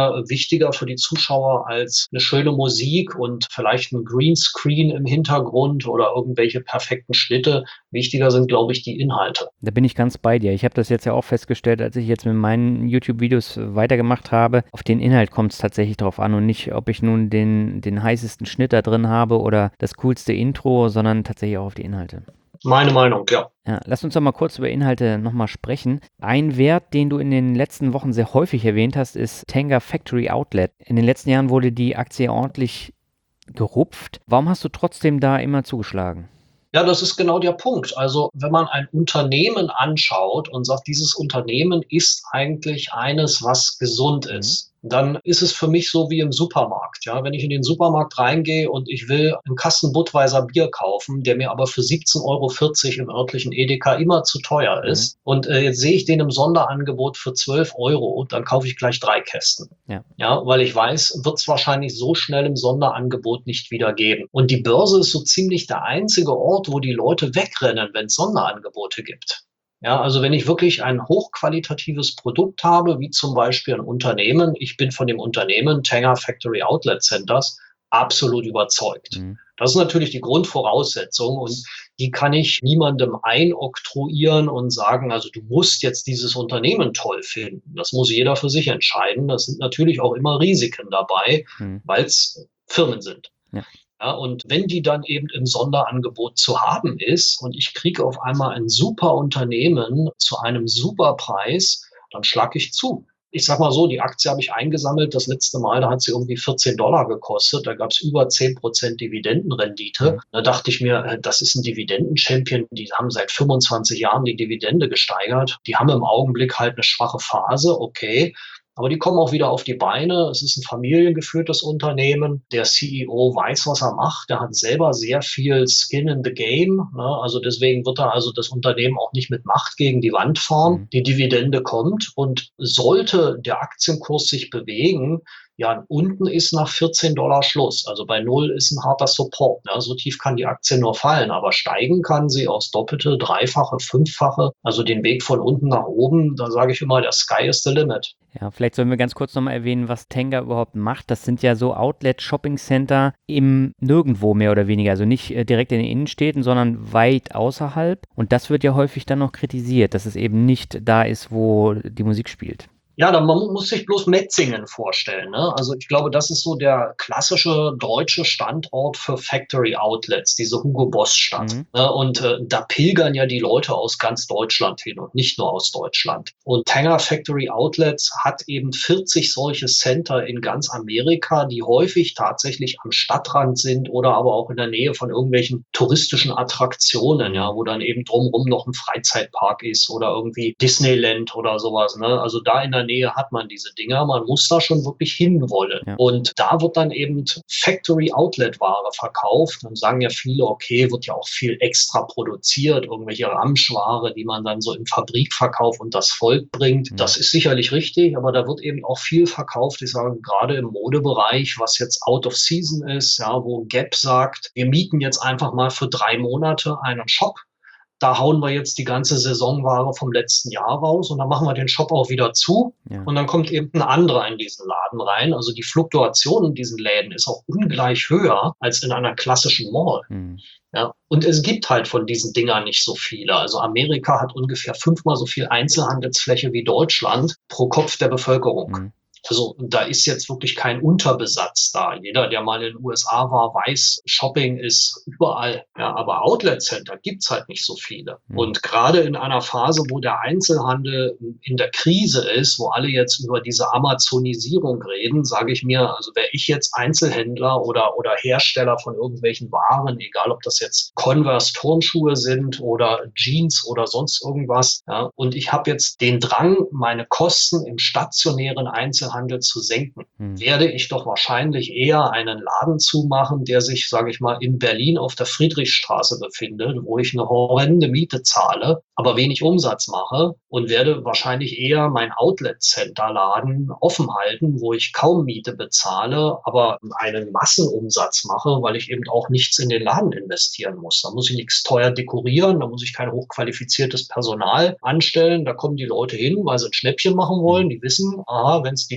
mir wichtiger für die Zuschauer als eine schöne Musik und vielleicht ein Greenscreen im Hintergrund oder irgendwelche perfekten Schnitte. Wichtiger sind, glaube ich, die Inhalte. Da bin ich ganz bei dir. Ich habe das jetzt ja auch festgestellt, als ich jetzt mit meinen YouTube-Videos weitergemacht habe. Auf den Inhalt kommt es tatsächlich drauf an und nicht, ob ich nun den, den heißesten Schnitt da drin habe oder das coolste Intro, sondern tatsächlich auch auf die Inhalte. Meine Meinung, ja. Ja, lass uns doch mal kurz über Inhalte nochmal sprechen. Ein Wert, den du in den letzten Wochen sehr häufig erwähnt hast, ist Tenga Factory Outlet. In den letzten Jahren wurde die Aktie ordentlich gerupft. Warum hast du trotzdem da immer zugeschlagen? Ja, das ist genau der Punkt. Also, wenn man ein Unternehmen anschaut und sagt, dieses Unternehmen ist eigentlich eines, was gesund Mhm. ist, dann ist es für mich so wie im Supermarkt. Ja, wenn ich in den Supermarkt reingehe und ich will einen Kasten Budweiser Bier kaufen, der mir aber für siebzehn Euro vierzig im örtlichen Edeka immer zu teuer Mhm. ist und äh, jetzt sehe ich den im Sonderangebot für zwölf Euro, dann kaufe ich gleich drei Kästen. Ja. Ja, weil ich weiß, wird es wahrscheinlich so schnell im Sonderangebot nicht wieder geben. Und die Börse ist so ziemlich der einzige Ort, wo die Leute wegrennen, wenn es Sonderangebote gibt. Ja, also wenn ich wirklich ein hochqualitatives Produkt habe, wie zum Beispiel ein Unternehmen, ich bin von dem Unternehmen Tenga Factory Outlet Centers absolut überzeugt. Mhm. Das ist natürlich die Grundvoraussetzung und die kann ich niemandem einoktroyieren und sagen, also du musst jetzt dieses Unternehmen toll finden. Das muss jeder für sich entscheiden. Das sind natürlich auch immer Risiken dabei, Mhm. weil es Firmen sind. Ja. Ja, und wenn die dann eben im Sonderangebot zu haben ist und ich kriege auf einmal ein super Unternehmen zu einem super Preis, dann schlage ich zu. Ich sag mal so, die Aktie habe ich eingesammelt. Das letzte Mal, da hat sie irgendwie vierzehn Dollar gekostet. Da gab es über zehn Prozent Dividendenrendite. Mhm. Da dachte ich mir, äh, das ist ein Dividenden-Champion. Die haben seit fünfundzwanzig Jahren die Dividende gesteigert. Die haben im Augenblick halt eine schwache Phase. Okay. Aber die kommen auch wieder auf die Beine. Es ist ein familiengeführtes Unternehmen. Der C E O weiß, was er macht. Der hat selber sehr viel Skin in the Game. Ne? Also deswegen wird er also das Unternehmen auch nicht mit Macht gegen die Wand fahren. Mhm. Die Dividende kommt und sollte der Aktienkurs sich bewegen, ja, unten ist nach vierzehn Dollar Schluss. Also bei null ist ein harter Support. Ne? So tief kann die Aktie nur fallen, aber steigen kann sie aufs Doppelte, Dreifache, Fünffache. Also den Weg von unten nach oben, da sage ich immer, der Sky is the limit. Ja, vielleicht sollen wir ganz kurz nochmal erwähnen, was Tenga überhaupt macht. Das sind ja so Outlet-Shopping-Center im Nirgendwo mehr oder weniger. Also nicht äh, direkt in den Innenstädten, sondern weit außerhalb. Und das wird ja häufig dann noch kritisiert, dass es eben nicht da ist, wo die Musik spielt. Ja, dann man muss sich bloß Metzingen vorstellen. Ne? Also ich glaube, das ist so der klassische deutsche Standort für Factory Outlets, diese Hugo Boss Stadt. Mhm. Ne? Und äh, da pilgern ja die Leute aus ganz Deutschland hin und nicht nur aus Deutschland. Und Tenga Factory Outlets hat eben vierzig solche Center in ganz Amerika, die häufig tatsächlich am Stadtrand sind oder aber auch in der Nähe von irgendwelchen touristischen Attraktionen, ja, wo dann eben drumherum noch ein Freizeitpark ist oder irgendwie Disneyland oder sowas. Ne? Also da in der Nähe hat man diese Dinger. Man muss da schon wirklich hinwollen. Ja. Und da wird dann eben Factory-Outlet-Ware verkauft. Dann sagen ja viele, okay, wird ja auch viel extra produziert, irgendwelche Ramschware, die man dann so im Fabrikverkauf und das Volk bringt. Mhm. Das ist sicherlich richtig, aber da wird eben auch viel verkauft. Ich sage gerade im Modebereich, was jetzt out of season ist, ja, wo Gap sagt, wir mieten jetzt einfach mal für drei Monate einen Shop. Da hauen wir jetzt die ganze Saisonware vom letzten Jahr raus und dann machen wir den Shop auch wieder zu. Ja. Und dann kommt eben ein anderer in diesen Laden rein. Also die Fluktuation in diesen Läden ist auch ungleich höher als in einer klassischen Mall. Mhm. Ja, und es gibt halt von diesen Dingern nicht so viele. Also Amerika hat ungefähr fünfmal so viel Einzelhandelsfläche wie Deutschland pro Kopf der Bevölkerung. Mhm. Also da ist jetzt wirklich kein Unterbesatz da. Jeder, der mal in den U S A war, weiß, Shopping ist überall. Ja, aber Outlet-Center gibt's halt nicht so viele. Mhm. Und gerade in einer Phase, wo der Einzelhandel in der Krise ist, wo alle jetzt über diese Amazonisierung reden, sage ich mir, also wäre ich jetzt Einzelhändler oder, oder Hersteller von irgendwelchen Waren, egal ob das jetzt Converse Turnschuhe sind oder Jeans oder sonst irgendwas, ja, und ich habe jetzt den Drang, meine Kosten im stationären Einzelhandel zu senken, Hm. werde ich doch wahrscheinlich eher einen Laden zumachen, der sich, sage ich mal, in Berlin auf der Friedrichstraße befindet, wo ich eine horrende Miete zahle, aber wenig Umsatz mache und werde wahrscheinlich eher mein Outlet-Center-Laden offen halten, wo ich kaum Miete bezahle, aber einen Massenumsatz mache, weil ich eben auch nichts in den Laden investieren muss. Da muss ich nichts teuer dekorieren, da muss ich kein hochqualifiziertes Personal anstellen. Da kommen die Leute hin, weil sie ein Schnäppchen machen wollen. Die wissen, aha, wenn es die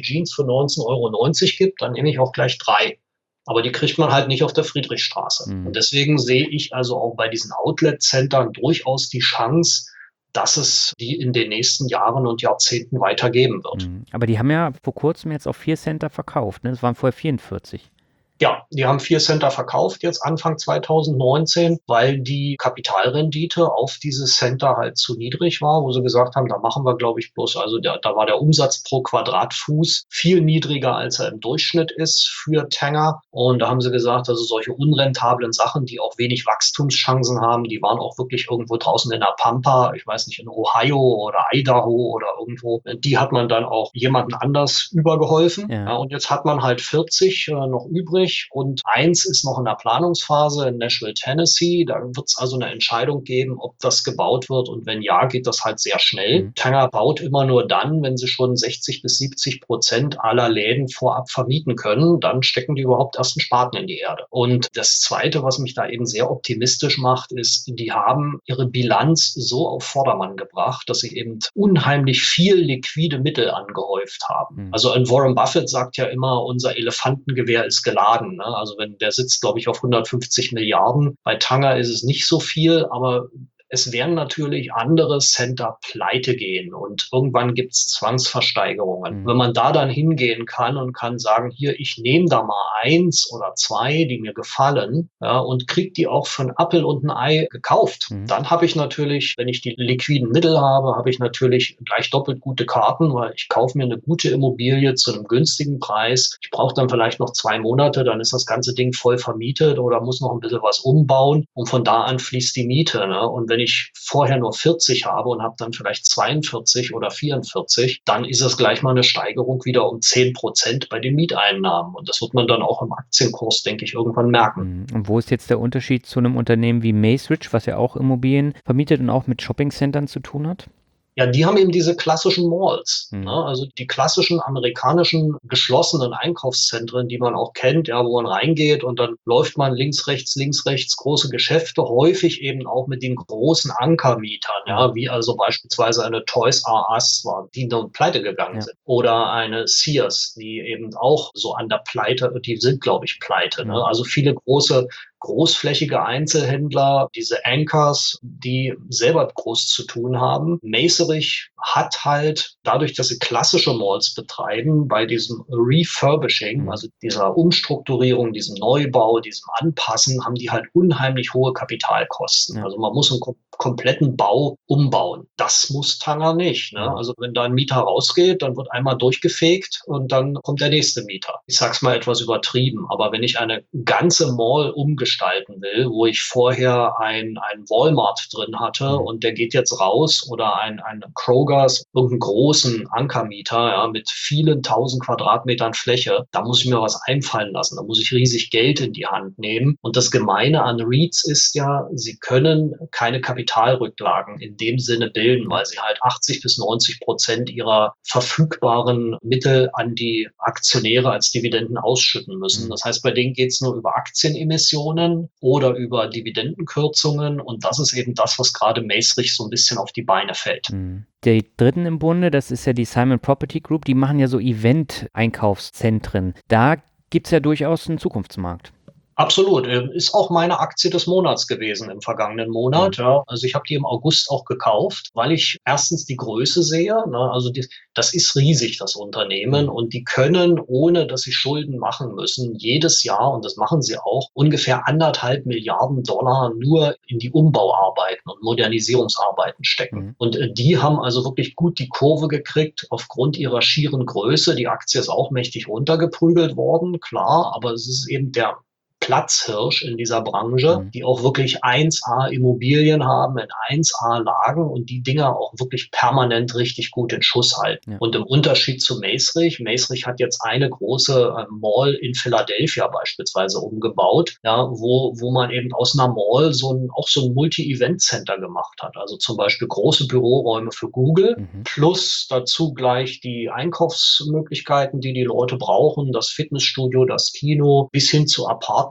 Jeans für neunzehn Euro neunzig gibt, dann nehme ich auch gleich drei. Aber die kriegt man halt nicht auf der Friedrichstraße. Mhm. Und deswegen sehe ich also auch bei diesen Outlet-Centern durchaus die Chance, dass es die in den nächsten Jahren und Jahrzehnten weitergeben wird. Mhm. Aber die haben ja vor kurzem jetzt auf vier Center verkauft, ne? Das waren vorher vierundvierzig. Ja, die haben vier Center verkauft jetzt Anfang zweitausendneunzehn, weil die Kapitalrendite auf dieses Center halt zu niedrig war, wo sie gesagt haben, da machen wir, glaube ich, bloß, also der, da war der Umsatz pro Quadratfuß viel niedriger, als er im Durchschnitt ist für Tanger. Und da haben sie gesagt, also solche unrentablen Sachen, die auch wenig Wachstumschancen haben, die waren auch wirklich irgendwo draußen in der Pampa, ich weiß nicht, in Ohio oder Idaho oder irgendwo, die hat man dann auch jemanden anders übergeholfen. Ja. Ja, und jetzt hat man halt vierzig äh, noch übrig. Und eins ist noch in der Planungsphase in Nashville, Tennessee. Da wird es also eine Entscheidung geben, ob das gebaut wird. Und wenn ja, geht das halt sehr schnell. Mhm. Tanger baut immer nur dann, wenn sie schon sechzig bis siebzig Prozent aller Läden vorab vermieten können. Dann stecken die überhaupt erst einen Spaten in die Erde. Und das Zweite, was mich da eben sehr optimistisch macht, ist, die haben ihre Bilanz so auf Vordermann gebracht, dass sie eben unheimlich viel liquide Mittel angehäuft haben. Mhm. Also ein Warren Buffett sagt ja immer, unser Elefantengewehr ist geladen. Ne? Also wenn der sitzt, glaube ich, auf hundertfünfzig Milliarden. Bei Tanger ist es nicht so viel, aber es werden natürlich andere Center pleite gehen und irgendwann gibt es Zwangsversteigerungen. Mhm. Wenn man da dann hingehen kann und kann sagen, hier, ich nehme da mal eins oder zwei, die mir gefallen, ja, und kriege die auch für ein Appel und ein Ei gekauft, Mhm. dann habe ich natürlich, wenn ich die liquiden Mittel habe, habe ich natürlich gleich doppelt gute Karten, weil ich kaufe mir eine gute Immobilie zu einem günstigen Preis. Ich brauche dann vielleicht noch zwei Monate, dann ist das ganze Ding voll vermietet oder muss noch ein bisschen was umbauen und von da an fließt die Miete. Ne? Und wenn ich vorher nur vierzig habe und habe dann vielleicht zweiundvierzig oder vierundvierzig, dann ist es gleich mal eine Steigerung wieder um zehn Prozent bei den Mieteinnahmen. Und das wird man dann auch im Aktienkurs, denke ich, irgendwann merken. Mhm. Und wo ist jetzt der Unterschied zu einem Unternehmen wie Macerich, was ja auch Immobilien vermietet und auch mit Shoppingcentern zu tun hat? Ja, die haben eben diese klassischen Malls, Mhm. ne? Also die klassischen amerikanischen geschlossenen Einkaufszentren, die man auch kennt, ja, wo man reingeht und dann läuft man links, rechts, links, rechts, große Geschäfte, häufig eben auch mit den großen Ankermietern, ja, wie also beispielsweise eine Toys R Us war, die nun pleite gegangen Ja. sind. Oder eine Sears, die eben auch so an der Pleite, die sind, glaube ich, pleite, Mhm. ne? Also viele große großflächige Einzelhändler, diese Anchors, die selber groß zu tun haben. Macerich hat halt dadurch, dass sie klassische Malls betreiben, bei diesem Refurbishing, Mhm. also dieser Umstrukturierung, diesem Neubau, diesem Anpassen, haben die halt unheimlich hohe Kapitalkosten. Ja. Also man muss einen kom kompletten Bau umbauen. Das muss Tanger nicht. Ne? Mhm. Also wenn da ein Mieter rausgeht, dann wird einmal durchgefegt und dann kommt der nächste Mieter. Ich sag's mal etwas übertrieben, aber wenn ich eine ganze Mall umgestalten will, wo ich vorher ein, ein Walmart drin hatte Mhm. und der geht jetzt raus oder ein, ein Krogers, irgendeinen großen Ankermieter, ja, mit vielen tausend Quadratmetern Fläche, da muss ich mir was einfallen lassen. Da muss ich riesig Geld in die Hand nehmen. Und das Gemeine an REITs ist ja, sie können keine Kapitalrücklagen in dem Sinne bilden, weil sie halt achtzig bis neunzig Prozent ihrer verfügbaren Mittel an die Aktionäre als Dividenden ausschütten müssen. Mhm. Das heißt, bei denen geht es nur über Aktienemissionen oder über Dividendenkürzungen. Und das ist eben das, was gerade Macerich so ein bisschen auf die Beine fällt. Mhm. Die dritten im Bunde, das ist ja die Simon Property Group, die machen ja so Event-Einkaufszentren. Da gibt es ja durchaus einen Zukunftsmarkt. Absolut. Ähm, Ist auch meine Aktie des Monats gewesen im vergangenen Monat. Mhm. Ja. Also ich habe die im August auch gekauft, weil ich erstens die Größe sehe. Ne. Also die, das ist riesig, das Unternehmen. Mhm. Und die können, ohne dass sie Schulden machen müssen, jedes Jahr, und das machen sie auch, ungefähr anderthalb Milliarden Dollar nur in die Umbauarbeiten und Modernisierungsarbeiten stecken. Mhm. Und äh, die haben also wirklich gut die Kurve gekriegt aufgrund ihrer schieren Größe. Die Aktie ist auch mächtig runtergeprügelt worden, klar, aber es ist eben der Platzhirsch in dieser Branche, Mhm. die auch wirklich eins A Immobilien haben in eins A Lagen und die Dinger auch wirklich permanent richtig gut in Schuss halten. Ja. Und im Unterschied zu Macerich, Macerich hat jetzt eine große äh, Mall in Philadelphia beispielsweise umgebaut, ja, wo, wo man eben aus einer Mall so ein, auch so ein Multi-Event-Center gemacht hat. Also zum Beispiel große Büroräume für Google, Mhm. plus dazu gleich die Einkaufsmöglichkeiten, die die Leute brauchen, das Fitnessstudio, das Kino, bis hin zu Apartments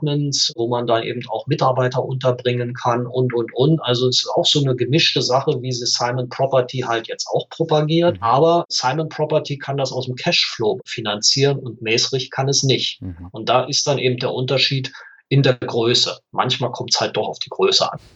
Apartments, wo man dann eben auch Mitarbeiter unterbringen kann und, und, und. Also es ist auch so eine gemischte Sache, wie sie Simon Property halt jetzt auch propagiert. Mhm. Aber Simon Property kann das aus dem Cashflow finanzieren und Maesrich kann es nicht. Mhm. Und da ist dann eben der Unterschied in der Größe. Manchmal kommt es halt doch auf die Größe an.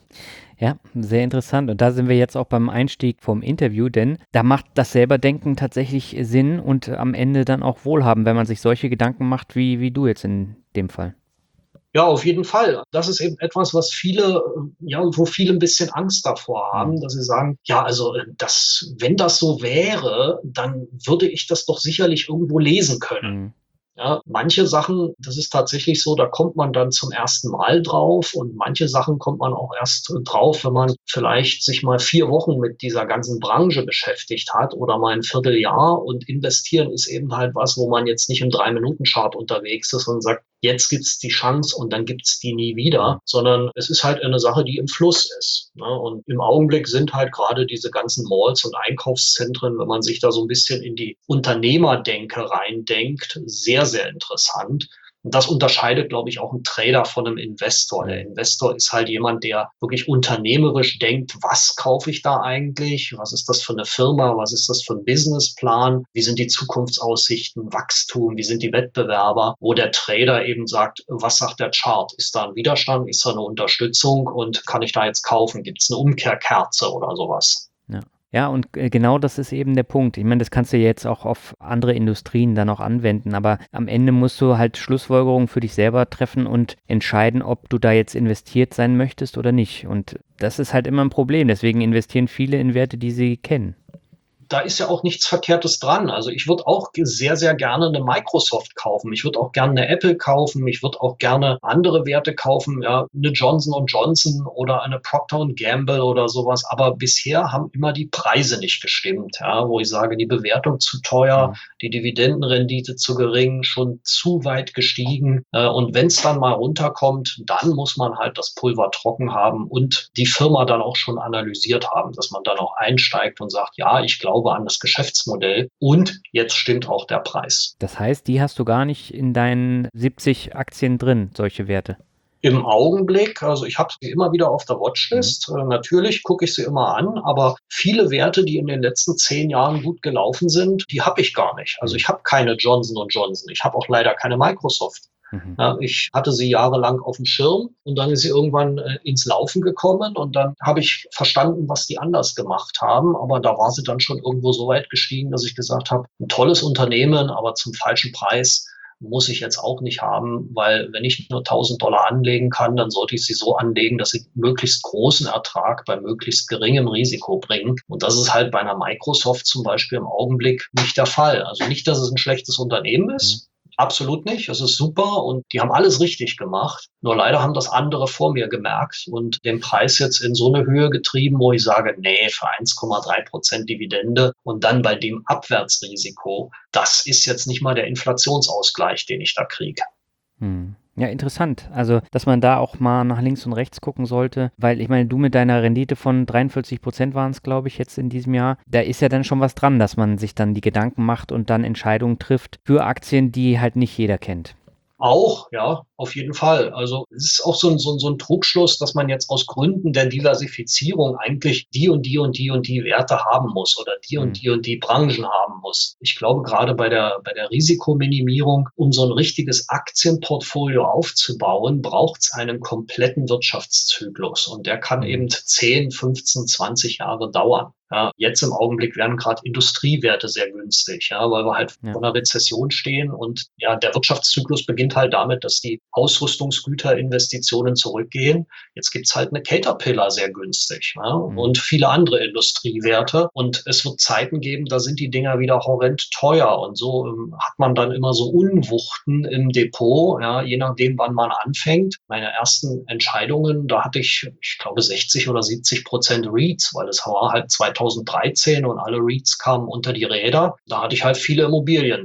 Ja, sehr interessant. Und da sind wir jetzt auch beim Einstieg vom Interview, denn da macht das Selberdenken tatsächlich Sinn und am Ende dann auch Wohlhaben, wenn man sich solche Gedanken macht, wie, wie du jetzt in dem Fall. Ja, auf jeden Fall. Das ist eben etwas, was viele, ja, wo viele ein bisschen Angst davor haben, Mhm. dass sie sagen, ja, also äh, das, wenn das so wäre, dann würde ich das doch sicherlich irgendwo lesen können. Mhm. Ja, manche Sachen, das ist tatsächlich so, da kommt man dann zum ersten Mal drauf und manche Sachen kommt man auch erst äh, drauf, wenn man vielleicht sich mal vier Wochen mit dieser ganzen Branche beschäftigt hat oder mal ein Vierteljahr, und investieren ist eben halt was, wo man jetzt nicht im Drei-Minuten-Chart unterwegs ist und sagt, jetzt gibt's die Chance und dann gibt's die nie wieder, sondern es ist halt eine Sache, die im Fluss ist. Ne? Und im Augenblick sind halt gerade diese ganzen Malls und Einkaufszentren, wenn man sich da so ein bisschen in die Unternehmerdenke reindenkt, sehr, sehr interessant. Und das unterscheidet, glaube ich, auch einen Trader von einem Investor. Der Mhm. Investor ist halt jemand, der wirklich unternehmerisch denkt, was kaufe ich da eigentlich? Was ist das für eine Firma? Was ist das für ein Businessplan? Wie sind die Zukunftsaussichten, Wachstum? Wie sind die Wettbewerber? Wo der Trader eben sagt, was sagt der Chart? Ist da ein Widerstand? Ist da eine Unterstützung? Und kann ich da jetzt kaufen? Gibt es eine Umkehrkerze oder sowas? Ja. Ja, und äh, genau das ist eben der Punkt. Ich meine, das kannst du jetzt auch auf andere Industrien dann auch anwenden, aber am Ende musst du halt Schlussfolgerungen für dich selber treffen und entscheiden, ob du da jetzt investiert sein möchtest oder nicht. Und das ist halt immer ein Problem. Deswegen investieren viele in Werte, die sie kennen. Da ist ja auch nichts Verkehrtes dran. Also ich würde auch sehr, sehr gerne eine Microsoft kaufen. Ich würde auch gerne eine Apple kaufen. Ich würde auch gerne andere Werte kaufen, ja, eine Johnson und Johnson oder eine Procter und Gamble oder sowas. Aber bisher haben immer die Preise nicht gestimmt, ja, wo ich sage, die Bewertung zu teuer, Mhm. die Dividendenrendite zu gering, schon zu weit gestiegen. Äh, Und wenn es dann mal runterkommt, dann muss man halt das Pulver trocken haben und die Firma dann auch schon analysiert haben, dass man dann auch einsteigt und sagt, ja, ich glaube an das Geschäftsmodell und jetzt stimmt auch der Preis. Das heißt, die hast du gar nicht in deinen siebzig Aktien drin, solche Werte. Im Augenblick, also ich habe sie immer wieder auf der Mhm. Watchlist. Äh, natürlich gucke ich sie immer an, aber viele Werte, die in den letzten zehn Jahren gut gelaufen sind, die habe ich gar nicht. Also Mhm. ich habe keine Johnson und Johnson. Ich habe auch leider keine Microsoft. Mhm. Ja, ich hatte sie jahrelang auf dem Schirm und dann ist sie irgendwann äh, ins Laufen gekommen und dann habe ich verstanden, was die anders gemacht haben. Aber da war sie dann schon irgendwo so weit gestiegen, dass ich gesagt habe, ein tolles Unternehmen, aber zum falschen Preis muss ich jetzt auch nicht haben, weil wenn ich nur tausend Dollar anlegen kann, dann sollte ich sie so anlegen, dass sie möglichst großen Ertrag bei möglichst geringem Risiko bringen. Und das ist halt bei einer Microsoft zum Beispiel im Augenblick nicht der Fall. Also nicht, dass es ein schlechtes Unternehmen ist. Absolut nicht. Es ist super und die haben alles richtig gemacht. Nur leider haben das andere vor mir gemerkt und den Preis jetzt in so eine Höhe getrieben, wo ich sage, nee, für eins Komma drei Prozent Dividende und dann bei dem Abwärtsrisiko, das ist jetzt nicht mal der Inflationsausgleich, den ich da kriege. Hm. Ja, interessant. Also, dass man da auch mal nach links und rechts gucken sollte, weil ich meine, du mit deiner Rendite von dreiundvierzig Prozent waren es, glaube ich, jetzt in diesem Jahr, da ist ja dann schon was dran, dass man sich dann die Gedanken macht und dann Entscheidungen trifft für Aktien, die halt nicht jeder kennt. Auch, ja, auf jeden Fall. Also es ist auch so ein, so ein, so ein Trugschluss, dass man jetzt aus Gründen der Diversifizierung eigentlich die und die und die und die Werte haben muss oder die Hm. und die und die Branchen haben muss. Ich glaube, gerade bei der, bei der Risikominimierung, um so ein richtiges Aktienportfolio aufzubauen, braucht es einen kompletten Wirtschaftszyklus. Und der kann Hm. eben zehn, fünfzehn, zwanzig Jahre dauern. Ja, jetzt im Augenblick werden gerade Industriewerte sehr günstig, ja, weil wir halt Ja. vor einer Rezession stehen und ja, der Wirtschaftszyklus beginnt halt damit, dass die Ausrüstungsgüterinvestitionen zurückgehen. Jetzt gibt's halt eine Caterpillar sehr günstig, ja, Mhm. und viele andere Industriewerte und es wird Zeiten geben, da sind die Dinger wieder horrend teuer und so ähm, hat man dann immer so Unwuchten im Depot, ja, je nachdem, wann man anfängt. Meine ersten Entscheidungen, da hatte ich, ich glaube, sechzig oder siebzig Prozent REITs, weil es war halt zweitausenddreizehn und alle REITs kamen unter die Räder. Da hatte ich halt viele Immobilien drin.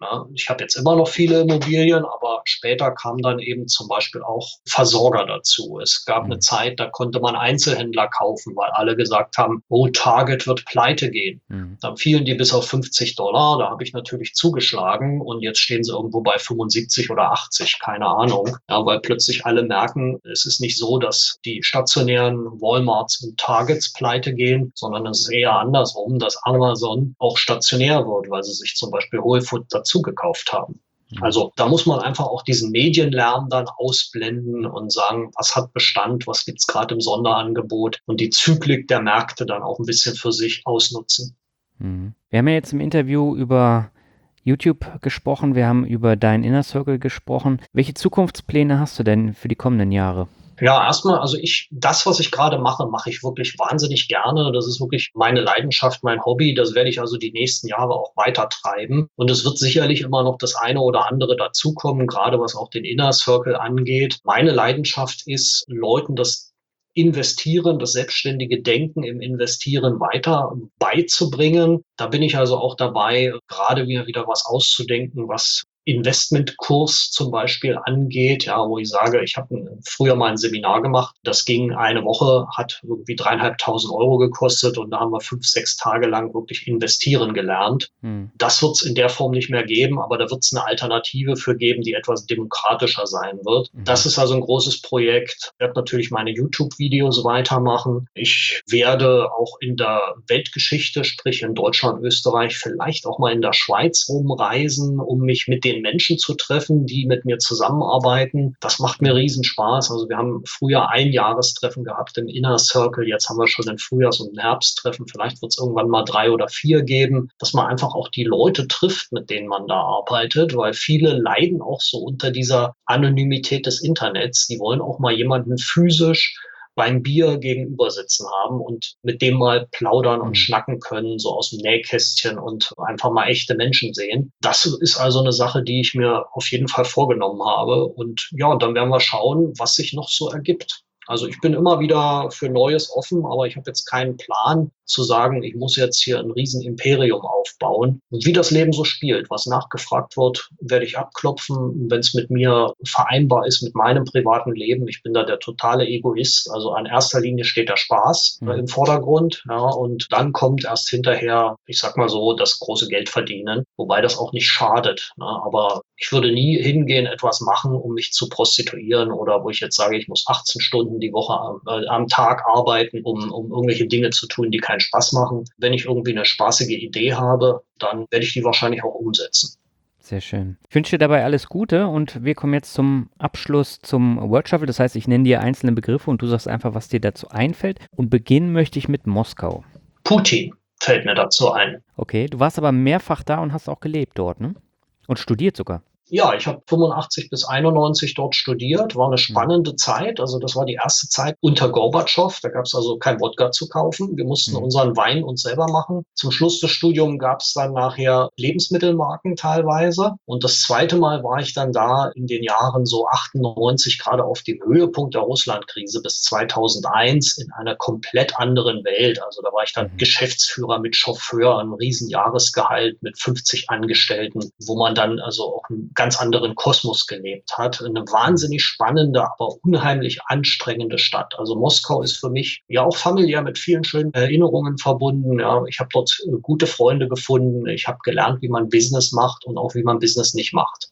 Ja, ich habe jetzt immer noch viele Immobilien, aber später kamen dann eben zum Beispiel auch Versorger dazu. Es gab eine Mhm. Zeit, da konnte man Einzelhändler kaufen, weil alle gesagt haben, oh, Target wird pleite gehen. Mhm. Dann fielen die bis auf fünfzig Dollar. Da habe ich natürlich zugeschlagen und jetzt stehen sie irgendwo bei fünfundsiebzig oder achtzig, keine Ahnung. Ja, weil plötzlich alle merken, es ist nicht so, dass die stationären Walmarts und Targets pleite gehen, sondern es ist eher andersrum, dass Amazon auch stationär wird, weil sie sich zum Beispiel Whole Food dazu gekauft haben. Mhm. Also da muss man einfach auch diesen Medienlärm dann ausblenden und sagen, was hat Bestand, was gibt's gerade im Sonderangebot und die Zyklik der Märkte dann auch ein bisschen für sich ausnutzen. Mhm. Wir haben ja jetzt im Interview über YouTube gesprochen, wir haben über deinen Inner Circle gesprochen. Welche Zukunftspläne hast du denn für die kommenden Jahre? Ja, erstmal, also ich, das, was ich gerade mache, mache ich wirklich wahnsinnig gerne. Das ist wirklich meine Leidenschaft, mein Hobby. Das werde ich also die nächsten Jahre auch weiter treiben. Und es wird sicherlich immer noch das eine oder andere dazukommen, gerade was auch den Inner Circle angeht. Meine Leidenschaft ist, Leuten das Investieren, das selbstständige Denken im Investieren weiter beizubringen. Da bin ich also auch dabei, gerade mir wieder was auszudenken, was Investmentkurs zum Beispiel angeht, ja, wo ich sage, ich habe früher mal ein Seminar gemacht, das ging eine Woche, hat irgendwie dreieinhalbtausend Euro gekostet und da haben wir fünf, sechs Tage lang wirklich investieren gelernt. Hm. Das wird es in der Form nicht mehr geben, aber da wird es eine Alternative für geben, die etwas demokratischer sein wird. Mhm. Das ist also ein großes Projekt. Ich werde natürlich meine YouTube-Videos weitermachen. Ich werde auch in der Weltgeschichte, sprich in Deutschland, Österreich, vielleicht auch mal in der Schweiz rumreisen, um mich mit den Menschen zu treffen, die mit mir zusammenarbeiten. Das macht mir riesen Spaß. Also wir haben früher ein Jahrestreffen gehabt im Inner Circle. Jetzt haben wir schon ein Frühjahrs- und ein Herbsttreffen. Vielleicht wird es irgendwann mal drei oder vier geben, dass man einfach auch die Leute trifft, mit denen man da arbeitet, weil viele leiden auch so unter dieser Anonymität des Internets. Die wollen auch mal jemanden physisch beim Bier gegenüber sitzen haben und mit dem mal plaudern und Mhm. schnacken können, so aus dem Nähkästchen und einfach mal echte Menschen sehen. Das ist also eine Sache, die ich mir auf jeden Fall vorgenommen habe. Und ja, und dann werden wir schauen, was sich noch so ergibt. Also ich bin immer wieder für Neues offen, aber ich habe jetzt keinen Plan zu sagen, ich muss jetzt hier ein Riesenimperium aufbauen. Und wie das Leben so spielt, was nachgefragt wird, werde ich abklopfen, wenn es mit mir vereinbar ist mit meinem privaten Leben. Ich bin da der totale Egoist. Also an erster Linie steht der Spaß äh, Mhm. im Vordergrund. Ja, und dann kommt erst hinterher, ich sag mal so, das große Geld verdienen, wobei das auch nicht schadet. Ne? Aber ich würde nie hingehen, etwas machen, um mich zu prostituieren oder wo ich jetzt sage, ich muss achtzehn Stunden die Woche äh, am Tag arbeiten, um, um irgendwelche Dinge zu tun, die keinen Spaß machen. Wenn ich irgendwie eine spaßige Idee habe, dann werde ich die wahrscheinlich auch umsetzen. Sehr schön. Ich wünsche dir dabei alles Gute und wir kommen jetzt zum Abschluss zum Word Shuffle. Das heißt, ich nenne dir einzelne Begriffe und du sagst einfach, was dir dazu einfällt. Und beginnen möchte ich mit Moskau. Putin fällt mir dazu ein. Okay, du warst aber mehrfach da und hast auch gelebt dort, ne? Und studiert sogar. Ja, ich habe fünfundachtzig bis einundneunzig dort studiert, war eine Mhm. spannende Zeit. Also das war die erste Zeit unter Gorbatschow. Da gab es also kein Wodka zu kaufen. Wir mussten Mhm. unseren Wein uns selber machen. Zum Schluss des Studiums gab es dann nachher Lebensmittelmarken teilweise. Und das zweite Mal war ich dann da in den Jahren so achtundneunzig, gerade auf dem Höhepunkt der Russlandkrise bis zweitausendeins in einer komplett anderen Welt. Also da war ich dann Mhm. Geschäftsführer mit Chauffeur, einem riesen Jahresgehalt mit fünfzig Angestellten, wo man dann also auch ein ganz anderen Kosmos gelebt hat. Eine wahnsinnig spannende, aber unheimlich anstrengende Stadt. Also Moskau ist für mich ja auch familiär mit vielen schönen Erinnerungen verbunden. Ja, ich habe dort gute Freunde gefunden. Ich habe gelernt, wie man Business macht und auch wie man Business nicht macht.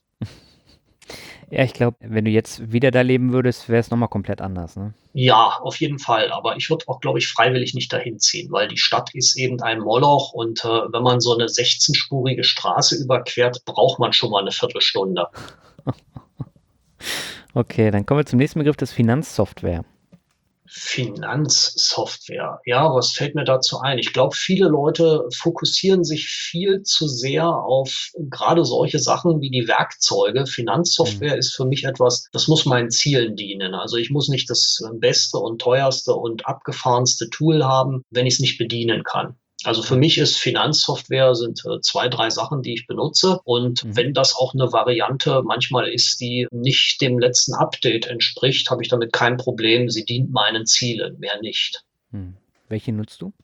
Ja, ich glaube, wenn du jetzt wieder da leben würdest, wäre es nochmal komplett anders, ne? Ja, auf jeden Fall. Aber ich würde auch, glaube ich, freiwillig nicht dahin ziehen, weil die Stadt ist eben ein Moloch und äh, wenn man so eine sechzehnspurige Straße überquert, braucht man schon mal eine Viertelstunde. Okay, dann kommen wir zum nächsten Begriff, das Finanzsoftware. Finanzsoftware. Ja, was fällt mir dazu ein? Ich glaube, viele Leute fokussieren sich viel zu sehr auf gerade solche Sachen wie die Werkzeuge. Finanzsoftware Mhm. ist für mich etwas, das muss meinen Zielen dienen. Also ich muss nicht das beste und teuerste und abgefahrenste Tool haben, wenn ich es nicht bedienen kann. Also für Ja. mich ist Finanzsoftware sind äh, zwei, drei Sachen, die ich benutze. Und Mhm. wenn das auch eine Variante manchmal ist, die nicht dem letzten Update entspricht, habe ich damit kein Problem. Sie dient meinen Zielen, mehr nicht. Mhm. Welche nutzt du?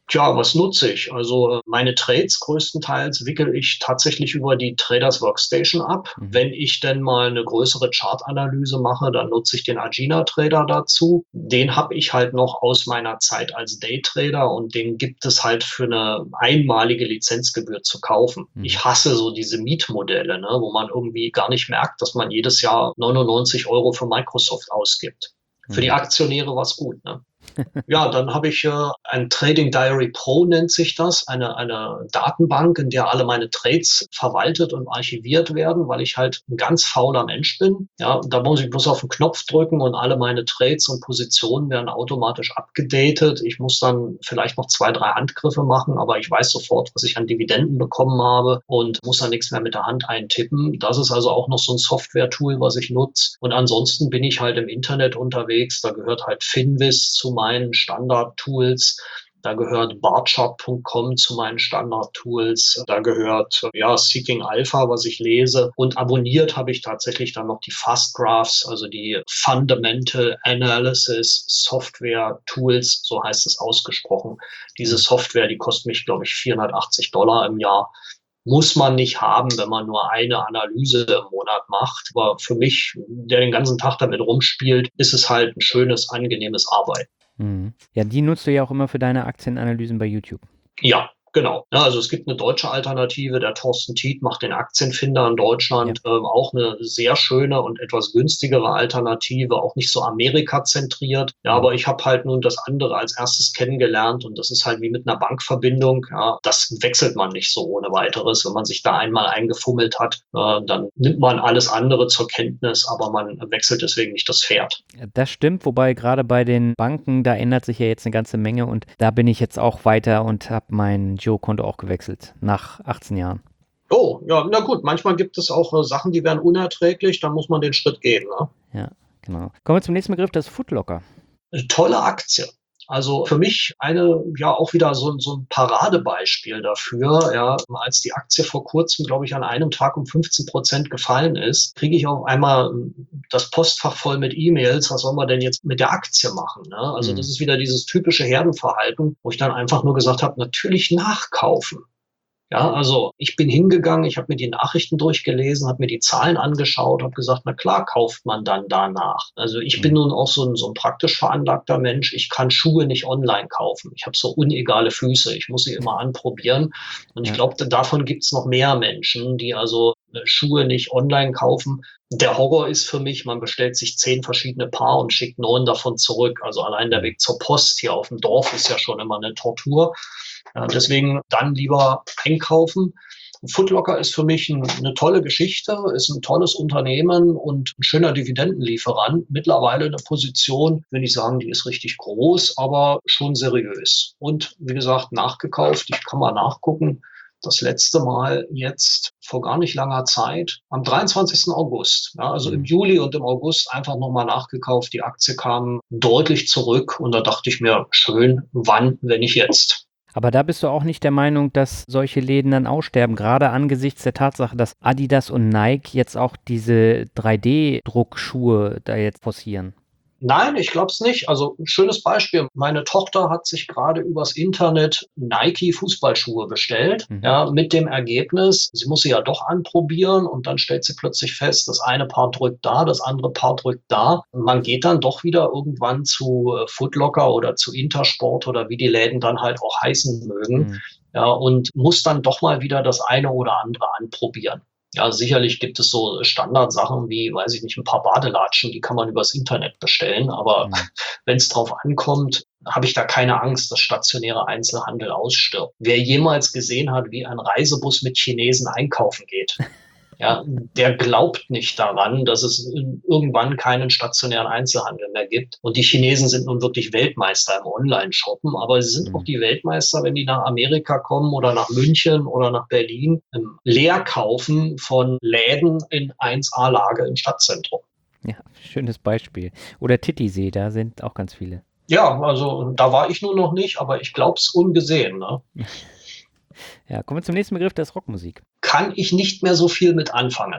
Tja, was nutze ich? Also äh, meine Trades größtenteils wickel ich tatsächlich über die Traders Workstation ab. Mhm. Wenn ich denn mal eine größere Chartanalyse mache, dann nutze ich den Agena Trader dazu. Den habe ich halt noch aus meiner Zeit als Daytrader und den gibt es halt für eine einmalige Lizenzgebühr zu kaufen. Mhm. Ich hasse so diese Mietmodelle, ne, wo man irgendwie gar nicht merkt, dass man jedes Jahr neunundneunzig Euro für Microsoft ausgibt. Für die Mhm. Aktionäre war's gut, ne? Ja, dann habe ich äh, ein Trading Diary Pro nennt sich das, eine eine Datenbank, in der alle meine Trades verwaltet und archiviert werden, weil ich halt ein ganz fauler Mensch bin. Ja, da muss ich bloß auf 'n Knopf drücken und alle meine Trades und Positionen werden automatisch abgedatet. Ich muss dann vielleicht noch zwei, drei Handgriffe machen, aber ich weiß sofort, was ich an Dividenden bekommen habe und muss dann nichts mehr mit der Hand eintippen. Das ist also auch noch so ein Software-Tool, was ich nutze. Und ansonsten bin ich halt im Internet unterwegs. Da gehört halt Finviz zu meinen Standard-Tools. Da gehört barchart Punkt com zu meinen Standard-Tools. Da gehört, äh, ja, Seeking Alpha, was ich lese. Und abonniert habe ich tatsächlich dann noch die Fast Graphs, also die Fundamental Analysis Software Tools, so heißt es ausgesprochen. Diese Mhm. Software, die kostet mich, glaube ich, vierhundertachtzig Dollar im Jahr. Muss man nicht haben, wenn man nur eine Analyse im Monat macht. Aber für mich, der den ganzen Tag damit rumspielt, ist es halt ein schönes, angenehmes Arbeiten. Mhm. Ja, die nutzt du ja auch immer für deine Aktienanalysen bei YouTube. Ja, genau. Ja, also es gibt eine deutsche Alternative. Der Thorsten Tiet macht den Aktienfinder in Ja. Deutschland, ähm, auch eine sehr schöne und etwas günstigere Alternative, auch nicht so Amerika-zentriert. Ja, Mhm. aber ich habe halt nun das andere als erstes kennengelernt und das ist halt wie mit einer Bankverbindung. Ja, das wechselt man nicht so ohne Weiteres. Wenn man sich da einmal eingefummelt hat, äh, dann nimmt man alles andere zur Kenntnis, aber man wechselt deswegen nicht das Pferd. Ja, das stimmt, wobei gerade bei den Banken, da ändert sich ja jetzt eine ganze Menge und da bin ich jetzt auch weiter und habe mein Girokonto auch gewechselt nach achtzehn Jahren. Oh, ja, na gut, manchmal gibt es auch äh, Sachen, die werden unerträglich, dann muss man den Schritt gehen. Ne? Ja, genau. Kommen wir zum nächsten Begriff, das Footlocker. Eine tolle Aktie. Also für mich eine, ja, auch wieder so 'n so 'n Paradebeispiel dafür, ja. Als die Aktie vor Kurzem, glaube ich, an einem Tag um fünfzehn Prozent gefallen ist, kriege ich auf einmal hm, das Postfach voll mit E-Mails. Was sollen wir denn jetzt mit der Aktie machen, ne? Also, das Mhm. ist wieder dieses typische Herdenverhalten, wo ich dann einfach nur gesagt habe: „Natürlich nachkaufen." Ja, also ich bin hingegangen, ich habe mir die Nachrichten durchgelesen, habe mir die Zahlen angeschaut, habe gesagt, na klar, kauft man dann danach. Also ich bin Mhm. nun auch so ein, so ein praktisch veranlagter Mensch. Ich kann Schuhe nicht online kaufen. Ich habe so unegale Füße. Ich muss sie immer anprobieren. Und ich Ja. glaube, davon gibt's noch mehr Menschen, die also äh, Schuhe nicht online kaufen. Der Horror ist für mich, man bestellt sich zehn verschiedene Paar und schickt neun davon zurück. Also allein der Mhm. Weg zur Post hier auf dem Dorf ist ja schon immer eine Tortur. Ja, deswegen dann lieber einkaufen. Foot Locker ist für mich ein 'ne tolle Geschichte, ist ein tolles Unternehmen und ein schöner Dividendenlieferant. Mittlerweile eine Position, will nicht sagen, die ist richtig groß, aber schon seriös. Und wie gesagt, nachgekauft. Ich kann mal nachgucken. Das letzte Mal jetzt vor gar nicht langer Zeit, am dreiundzwanzigsten August. Ja, also im Mhm. Juli und im August einfach noch mal nachgekauft. Die Aktie kam deutlich zurück und da dachte ich mir: „Schön, wann, wenn nicht jetzt?" Aber da bist du auch nicht der Meinung, dass solche Läden dann aussterben, gerade angesichts der Tatsache, dass Adidas und Nike jetzt auch diese drei D-Druckschuhe da jetzt forcieren? Nein, ich glaube es nicht. Also, 'n schönes Beispiel. Meine Tochter hat sich gerade übers Internet Nike Fußballschuhe bestellt, Mhm. ja, mit dem Ergebnis, sie muss sie ja doch anprobieren und dann stellt sie plötzlich fest, das eine Paar drückt da, das andere Paar drückt da. Und man geht dann doch wieder irgendwann zu, äh, Foot Locker oder zu Intersport oder wie die Läden dann halt auch heißen mögen, Mhm. ja, und muss dann doch mal wieder das eine oder andere anprobieren. Ja, sicherlich gibt es so Standardsachen wie, weiß ich nicht, ein paar Badelatschen, die kann man übers Internet bestellen, aber Mhm. wenn es drauf ankommt, habe ich da keine Angst, dass stationäre Einzelhandel ausstirbt. Wer jemals gesehen hat, wie ein Reisebus mit Chinesen einkaufen geht, ja, der glaubt nicht daran, dass es irgendwann keinen stationären Einzelhandel mehr gibt. Und die Chinesen sind nun wirklich Weltmeister im Online-Shoppen, aber sie sind auch Mhm. die Weltmeister, wenn die nach Amerika kommen oder nach München oder nach Berlin, im Leerkaufen von Läden in eins A-Lage im Stadtzentrum. Ja, schönes Beispiel. Oder Titisee, da sind auch ganz viele. Ja, also da war ich nun noch nicht, aber ich glaube es ungesehen. Ne? Ja, kommen wir zum nächsten Begriff, das ist Rockmusik. Kann ich nicht mehr so viel mit anfangen.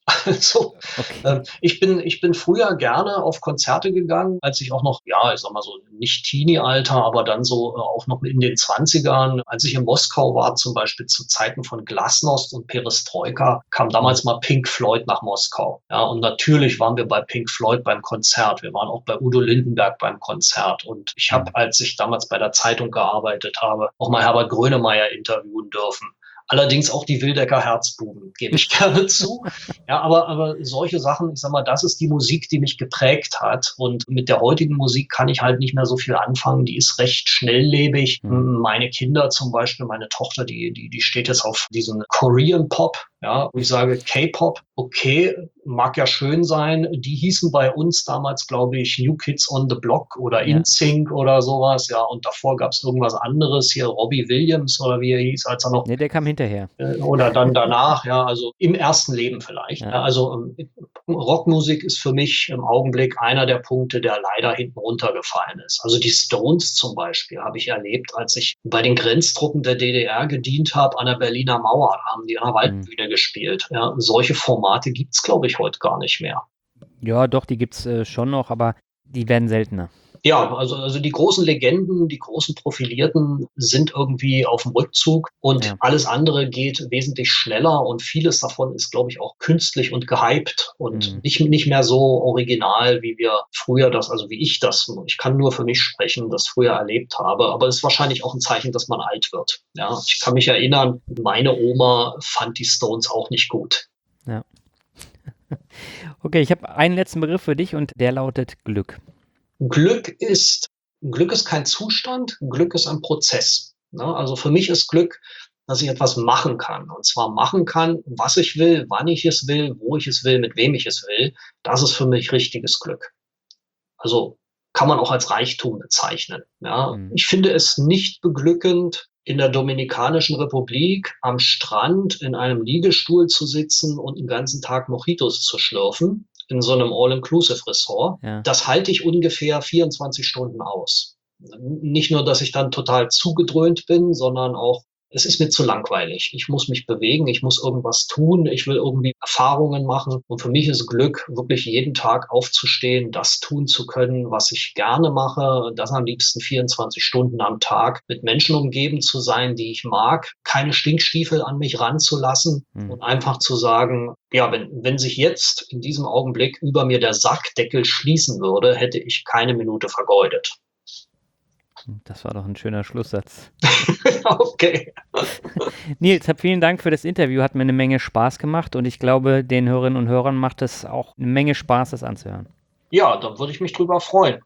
Also, Okay. ähm, ich bin ich bin früher gerne auf Konzerte gegangen, als ich auch noch, ja, ich sage mal so, nicht Teenie-Alter, aber dann so, äh, auch noch in den Zwanzigern, als ich in Moskau war, zum Beispiel zu Zeiten von Glasnost und Perestroika, kam Mhm. damals mal Pink Floyd nach Moskau. Ja, und natürlich waren wir bei Pink Floyd beim Konzert. Wir waren auch bei Udo Lindenberg beim Konzert. Und ich habe, Mhm. als ich damals bei der Zeitung gearbeitet habe, auch mal Herbert Grönemeyer interviewen dürfen. Allerdings auch die Wildecker Herzbuben, gebe ich gerne zu. Ja, aber, aber solche Sachen, ich sag mal, das ist die Musik, die mich geprägt hat. Und mit der heutigen Musik kann ich halt nicht mehr so viel anfangen. Die ist recht schnelllebig. Mhm. Meine Kinder zum Beispiel, meine Tochter, die, die, die steht jetzt auf diesen Korean Pop. Ja, und ich sage K-Pop, okay, mag ja schön sein. Die hießen bei uns damals, glaube ich, New Kids on the Block oder Ja. InSync oder sowas. Ja, und davor gab es irgendwas anderes hier, Robbie Williams oder wie er hieß, als er noch Ne, der kam hinterher. äh, oder dann danach, ja, also im ersten Leben vielleicht. Ja. Ja, also ähm, Rockmusik ist für mich im Augenblick einer der Punkte, der leider hinten runtergefallen ist. Also die Stones zum Beispiel habe ich erlebt, als ich bei den Grenztruppen der D D R gedient habe an der Berliner Mauer, da haben die an der Mhm. Waldbühne gespielt. Ja, solche Formate gibt's, glaube ich, heute gar nicht mehr. Ja, doch, die gibt's, äh, schon noch, aber die werden seltener. Ja, also also die großen Legenden, die großen Profilierten sind irgendwie auf dem Rückzug und Ja. alles andere geht wesentlich schneller und vieles davon ist, glaube ich, auch künstlich und gehypt und Mhm. nicht nicht mehr so original, wie wir früher das also wie ich das ich kann nur für mich sprechen, das früher erlebt habe, aber es ist wahrscheinlich auch ein Zeichen, dass man alt wird. Ja, ich kann mich erinnern, meine Oma fand die Stones auch nicht gut. Ja. Okay, ich habe einen letzten Begriff für dich und der lautet Glück. Glück ist Glück ist kein Zustand, Glück ist ein Prozess, ne? Also, für mich ist Glück, dass ich etwas machen kann. Und zwar machen kann, was ich will, wann ich es will, wo ich es will, mit wem ich es will. Das ist für mich richtiges Glück. Also, kann man auch als Reichtum bezeichnen, ja? Mhm. Ich finde es nicht beglückend, in der Dominikanischen Republik am Strand in einem Liegestuhl zu sitzen und 'n ganzen Tag Mojitos zu schlürfen in so 'nem All-Inclusive-Resort. Ja. Das halte ich ungefähr vierundzwanzig Stunden aus. N nicht nur, dass ich dann total zugedröhnt bin, sondern auch es ist mir zu langweilig. Ich muss mich bewegen, ich muss irgendwas tun, ich will irgendwie Erfahrungen machen. Und für mich ist Glück, wirklich jeden Tag aufzustehen, das tun zu können, was ich gerne mache, das am liebsten vierundzwanzig Stunden am Tag, mit Menschen umgeben zu sein, die ich mag, keine Stinkstiefel an mich ranzulassen Mhm. und einfach zu sagen, ja, wenn wenn sich jetzt in diesem Augenblick über mir der Sackdeckel schließen würde, hätte ich keine Minute vergeudet. Das war doch ein schöner Schlusssatz. Okay. Nils, hab vielen Dank für das Interview, hat mir eine Menge Spaß gemacht und ich glaube, den Hörerinnen und Hörern macht es auch eine Menge Spaß, das anzuhören. Ja, da würde ich mich drüber freuen.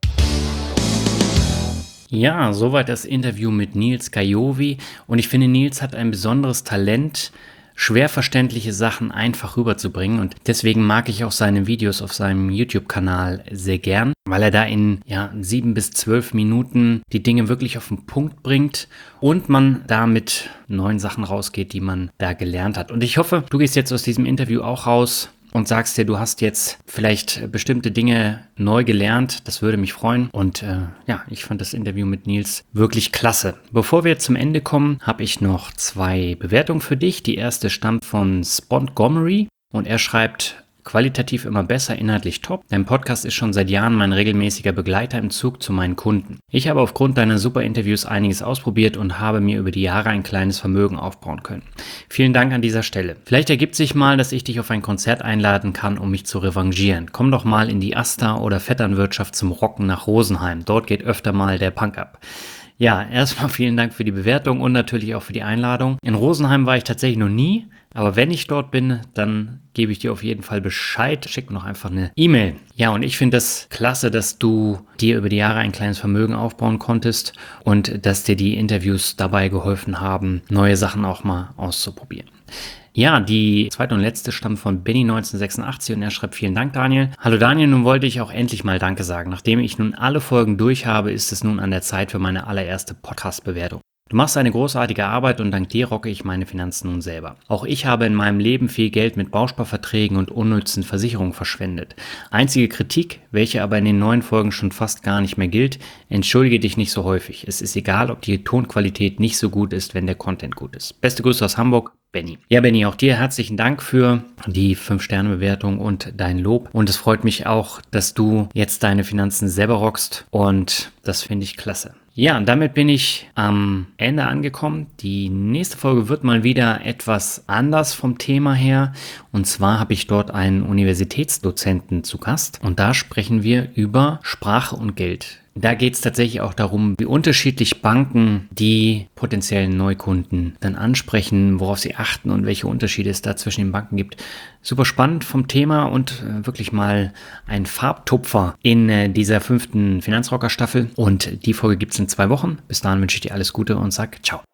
Ja, soweit das Interview mit Nils Gajovi und ich finde, Nils hat ein besonderes Talent, schwer verständliche Sachen einfach rüberzubringen und deswegen mag ich auch seine Videos auf seinem YouTube-Kanal sehr gern, weil er da in ja, sieben bis zwölf Minuten die Dinge wirklich auf den Punkt bringt und man da mit neuen Sachen rausgeht, die man da gelernt hat. Und ich hoffe, du gehst jetzt aus diesem Interview auch raus und sagst dir, du hast jetzt vielleicht bestimmte Dinge neu gelernt. Das würde mich freuen. Und äh, ja, ich fand das Interview mit Nils wirklich klasse. Bevor wir zum Ende kommen, habe ich noch zwei Bewertungen für dich. Die erste stammt von Spontgomery und er schreibt: Qualitativ immer besser, inhaltlich top. Dein Podcast ist schon seit Jahren mein regelmäßiger Begleiter im Zug zu meinen Kunden. Ich habe aufgrund deiner super Interviews einiges ausprobiert und habe mir über die Jahre ein kleines Vermögen aufbauen können. Vielen Dank an dieser Stelle. Vielleicht ergibt sich mal, dass ich dich auf ein Konzert einladen kann, um mich zu revanchieren. Komm doch mal in die Asta oder Vetternwirtschaft zum Rocken nach Rosenheim. Dort geht öfter mal der Punk ab. Ja, erstmal vielen Dank für die Bewertung und natürlich auch für die Einladung. In Rosenheim war ich tatsächlich noch nie, aber wenn ich dort bin, dann gebe ich dir auf jeden Fall Bescheid. Schick mir noch einfach eine E-Mail. Ja, und ich finde es klasse, dass du dir über die Jahre ein kleines Vermögen aufbauen konntest und dass dir die Interviews dabei geholfen haben, neue Sachen auch mal auszuprobieren. Ja, die zweite und letzte stammt von Benny neunzehnhundertsechsundachtzig und er schreibt: Vielen Dank, Daniel. Hallo Daniel, nun wollte ich auch endlich mal Danke sagen. Nachdem ich nun alle Folgen durch habe, ist es nun an der Zeit für meine allererste Podcast-Bewertung. Du machst eine großartige Arbeit und dank dir rocke ich meine Finanzen nun selber. Auch ich habe in meinem Leben viel Geld mit Bausparverträgen und unnützen Versicherungen verschwendet. Einzige Kritik, welche aber in den neuen Folgen schon fast gar nicht mehr gilt: Entschuldige dich nicht so häufig. Es ist egal, ob die Tonqualität nicht so gut ist, wenn der Content gut ist. Beste Grüße aus Hamburg, Benny. Ja, Benny, auch dir herzlichen Dank für die fünf Sterne Bewertung und dein Lob. Und es freut mich auch, dass du jetzt deine Finanzen selber rockst. Und das finde ich klasse. Ja, und damit bin ich am Ende angekommen. Die nächste Folge wird mal wieder etwas anders vom Thema her. Und zwar habe ich dort einen Universitätsdozenten zu Gast. Und da sprechen wir über Sprache und Geld. Da geht es tatsächlich auch darum, wie unterschiedlich Banken die potenziellen Neukunden dann ansprechen, worauf sie achten und welche Unterschiede es da zwischen den Banken gibt. Super spannend vom Thema und äh, wirklich mal ein Farbtupfer in äh, dieser fünften Finanzrocker-Staffel. Und die Folge gibt es in zwei Wochen. Bis dahin wünsche ich dir alles Gute und sag ciao.